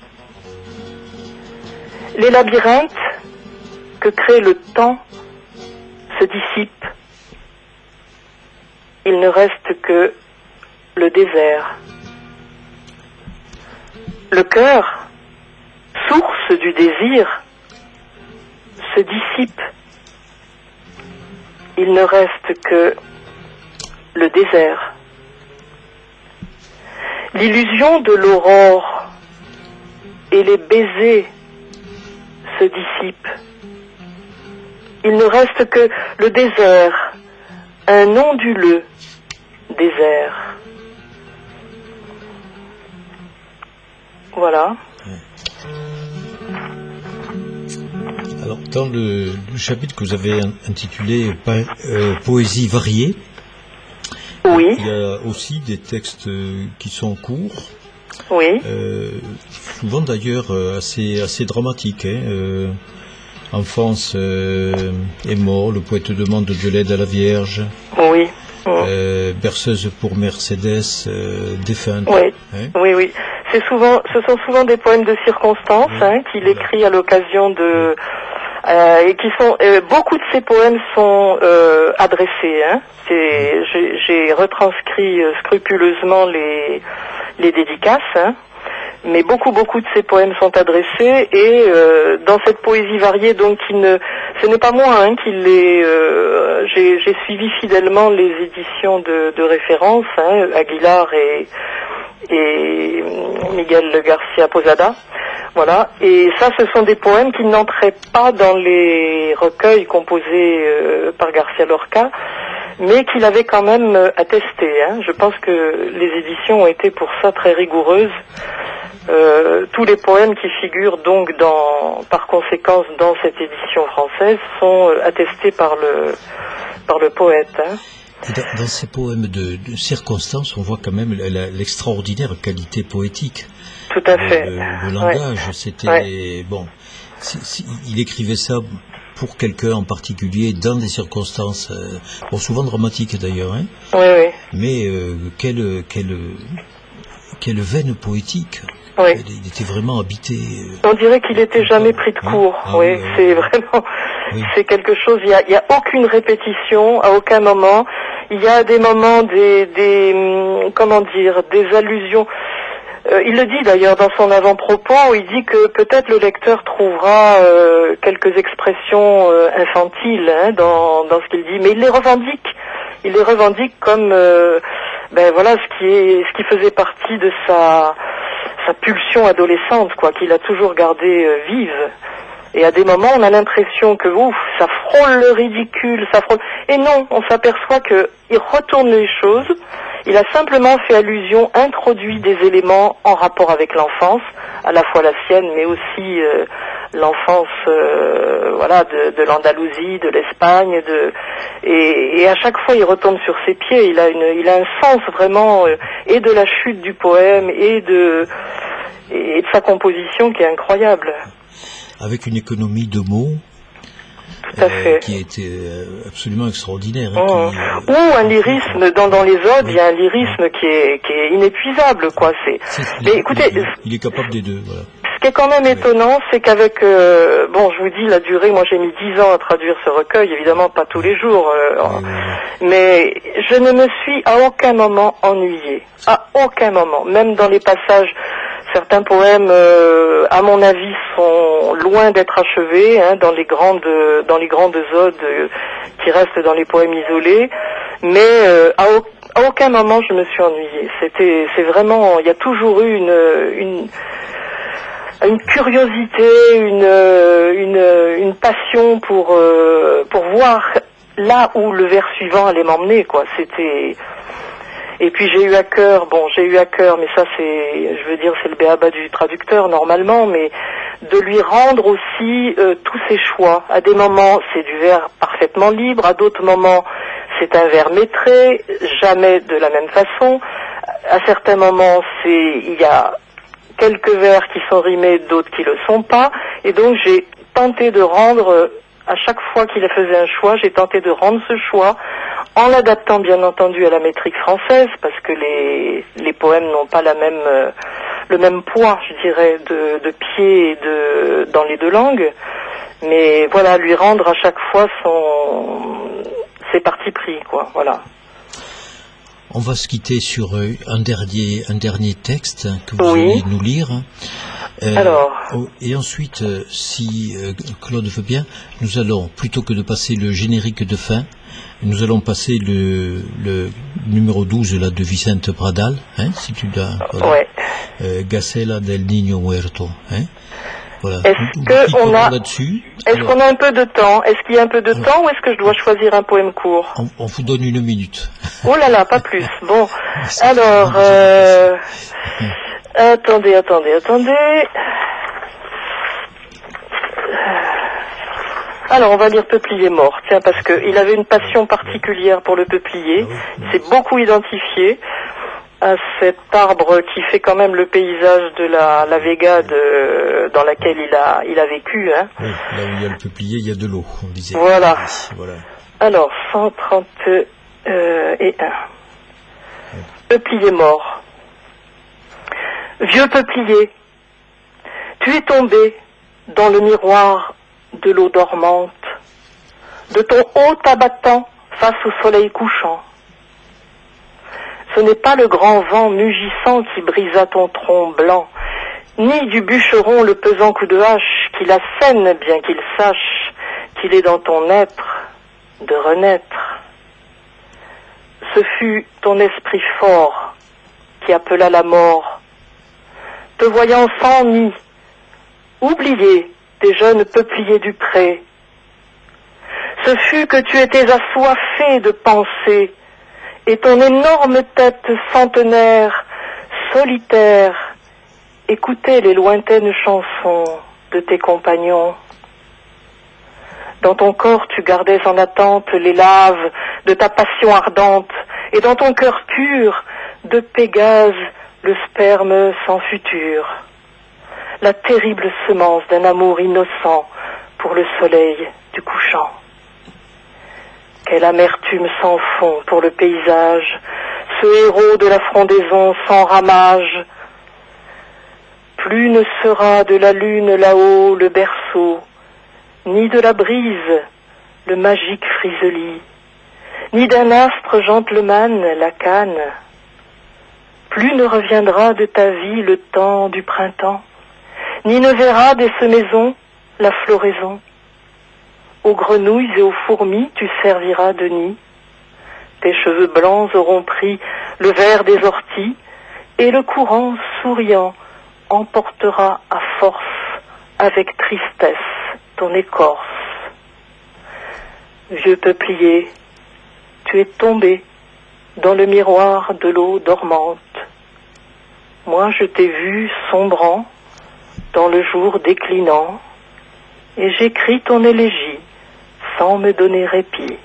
les labyrinthes que crée le temps se dissipent. Il ne reste que le désert. Le cœur, source du désir, se dissipe. Il ne reste que le désert. L'illusion de l'aurore et les baisers se dissipent. Il ne reste que le désert, un onduleux désert. Voilà. Alors, dans le, le chapitre que vous avez intitulé euh, Poésie variée, oui. il y a aussi des textes qui sont courts, oui. euh, souvent d'ailleurs assez, assez dramatiques. Hein, euh, Enfance euh, est mort, le poète demande de l'aide à la Vierge. Oui. Euh, berceuse pour Mercedes, euh, défunte. Oui, hein oui, oui. C'est souvent, ce sont souvent des poèmes de circonstance oui, hein, qu'il voilà. écrit à l'occasion de, euh, et qui sont, euh, beaucoup de ces poèmes sont euh, adressés. Hein. C'est, oui. J'ai retranscrit euh, scrupuleusement les les dédicaces. Hein. Mais beaucoup, beaucoup de ces poèmes sont adressés et euh, dans cette poésie variée, donc, qui ne, ce n'est pas moi hein, qui les, euh, j'ai suivi fidèlement les éditions de, de référence, hein, Aguilar et, et Miguel Garcia Posada, voilà. Et ça, ce sont des poèmes qui n'entraient pas dans les recueils composés euh, par Garcia Lorca, mais qu'il avait quand même attesté. Hein. Je pense que les éditions ont été pour ça très rigoureuses. Euh, tous les poèmes qui figurent donc dans, par conséquence dans cette édition française sont euh, attestés par le, par le poète. Hein. Dans, dans ces poèmes de, de circonstances, on voit quand même la, la, l'extraordinaire qualité poétique. Tout à fait. Le, le langage, ouais. C'était ouais. bon. Si, si, il écrivait ça pour quelqu'un en particulier, dans des circonstances, euh, bon, souvent dramatiques d'ailleurs, hein. Oui, oui. Mais euh, quelle, quelle, quelle veine poétique. Oui. Il était vraiment habité. On dirait qu'il n'était jamais pris de court. Ah, oui, oui, oui, c'est oui. vraiment, oui. C'est quelque chose. Il y a, il y a aucune répétition à aucun moment. Il y a des moments, des, des, comment dire, des allusions. Euh, il le dit d'ailleurs dans son avant-propos, il dit que peut-être le lecteur trouvera euh, quelques expressions euh, infantiles hein, dans, dans ce qu'il dit, mais il les revendique. Il les revendique comme, euh, ben voilà, ce qui est, ce qui faisait partie de sa, sa pulsion adolescente, quoi, qu'il a toujours gardée euh, vive. Et à des moments, on a l'impression que ouf, ça frôle le ridicule, ça frôle. Et non, on s'aperçoit que il retourne les choses. Il a simplement fait allusion, introduit des éléments en rapport avec l'enfance, à la fois la sienne, mais aussi euh, l'enfance, euh, voilà, de, de l'Andalousie, de l'Espagne, de et, et à chaque fois il retombe sur ses pieds. Il a une, il a un sens vraiment euh, et de la chute du poème et de et de sa composition qui est incroyable. Avec une économie de mots. Tout à fait. Euh, qui était euh, absolument extraordinaire. Hein, mmh. qui, euh, Ou un lyrisme, dans, dans les odes, oui. Il y a un lyrisme qui est, qui est inépuisable, quoi. C'est... c'est Mais il, écoutez... Il, il est capable des deux, voilà. Ce qui est quand même oui. étonnant, c'est qu'avec... Euh, bon, je vous dis, la durée, moi j'ai mis dix ans à traduire ce recueil, évidemment pas tous les jours, euh, oui, oui, oui. Mais je ne me suis à aucun moment ennuyée. À aucun moment. Même dans les passages... Certains poèmes, euh, à mon avis, sont loin d'être achevés hein, dans les grandes, dans les grandes odes euh, qui restent dans les poèmes isolés. Mais euh, à, au, à aucun moment je me suis ennuyée. C'était, c'est vraiment, il y a toujours eu une, une, une curiosité, une, une, une passion pour, euh, pour voir là où le vers suivant allait m'emmener, quoi. C'était. Et puis j'ai eu à cœur, bon j'ai eu à cœur, mais ça c'est, je veux dire c'est le béaba du traducteur normalement, mais de lui rendre aussi euh, tous ses choix. À des moments c'est du vers parfaitement libre, à d'autres moments c'est un vers métré, jamais de la même façon. À certains moments c'est, il y a quelques vers qui sont rimés, d'autres qui le sont pas, et donc j'ai tenté de rendre, à chaque fois qu'il faisait un choix, j'ai tenté de rendre ce choix en l'adaptant bien entendu à la métrique française, parce que les, les poèmes n'ont pas la même, euh, le même poids, je dirais, de, de pied et de, dans les deux langues. Mais voilà, lui rendre à chaque fois son, ses partis pris, quoi, voilà. On va se quitter sur un dernier, un dernier texte que vous oui. allez nous lire. Euh, Alors. Et ensuite, si euh, Claude veut bien, nous allons, plutôt que de passer le générique de fin, nous allons passer le, le numéro douze là, de Vicente Pradal, hein, si tu l'as. Voilà. Ouais. Euh, Gacela del Niño Muerto. Hein. Voilà. Est-ce qu'on a, est-ce qu'on a un peu de temps? Est-ce qu'il y a un peu de alors, temps ou est-ce que je dois choisir un poème court? on, on vous donne une minute. Oh là là, pas plus. Bon, alors, euh, attendez, attendez, attendez. Alors, on va lire Peuplier mort, tiens, parce qu'il avait une passion particulière pour le peuplier. Il s'est beaucoup identifié à cet arbre qui fait quand même le paysage de la, la Vega de, dans laquelle il a, il a vécu. Hein. Oui, là où il y a le peuplier, il y a de l'eau, on disait. Voilà. voilà. Alors, cent trente et un. Oui. Peuplier mort. Vieux peuplier, tu es tombé dans le miroir de l'eau dormante, de ton haut abattant face au soleil couchant. Ce n'est pas le grand vent mugissant qui brisa ton tronc blanc, ni du bûcheron le pesant coup de hache qui l'assène bien qu'il sache qu'il est dans ton être de renaître. Ce fut ton esprit fort qui appela la mort, te voyant sans nid, oublié des jeunes peupliers du pré. Ce fut que tu étais assoiffé de pensées, et ton énorme tête centenaire, solitaire, écoutait les lointaines chansons de tes compagnons. Dans ton corps tu gardais en attente les laves de ta passion ardente, et dans ton cœur pur, de Pégase, le sperme sans futur. La terrible semence d'un amour innocent pour le soleil du couchant. Quelle amertume sans fond pour le paysage, ce héros de la frondaison sans ramage. Plus ne sera de la lune là-haut le berceau, ni de la brise le magique friselis, ni d'un astre gentleman la canne. Plus ne reviendra de ta vie le temps du printemps, ni ne verra dès ce maison la floraison. Aux grenouilles et aux fourmis tu serviras de nid. Tes cheveux blancs auront pris le vert des orties, et le courant souriant emportera à force avec tristesse ton écorce. Vieux peuplier, tu es tombé dans le miroir de l'eau dormante. Moi je t'ai vu sombrant dans le jour déclinant, et j'écris ton élégie sans me donner répit.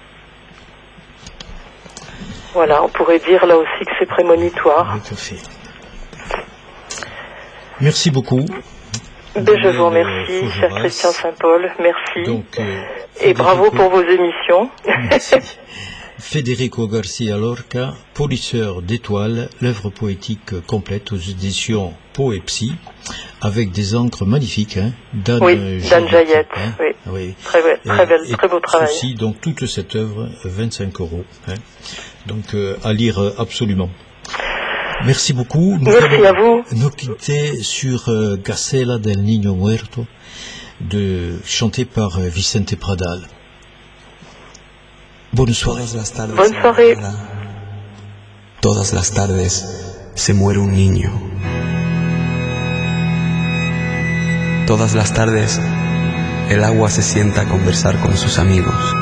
Voilà, on pourrait dire là aussi que c'est prémonitoire. Tout à fait. Merci beaucoup. Ben, je vous remercie, cher Christian Saint-Paul, merci. Donc, euh, et bravo pour vos émissions. Merci. Federico Garcia Lorca, Polisseur d'étoiles, l'œuvre poétique complète aux éditions Poepsy, avec des encres magnifiques, hein, d'Anne oui, d'Anne Jayette, hein, oui. oui. Très, belle, très, belle, et, très beau travail. Ceci, donc toute cette œuvre, vingt-cinq euros, hein, donc euh, à lire absolument. Merci beaucoup. Nous Merci à vous. Nous quitter sur euh, Gacela del Niño Muerto, de, chanté par euh, Vicente Pradal. Bonne soirée. Bonne soirée. Todas las tardes se muere un niño. Todas las tardes el agua se sienta a conversar con sus amigos.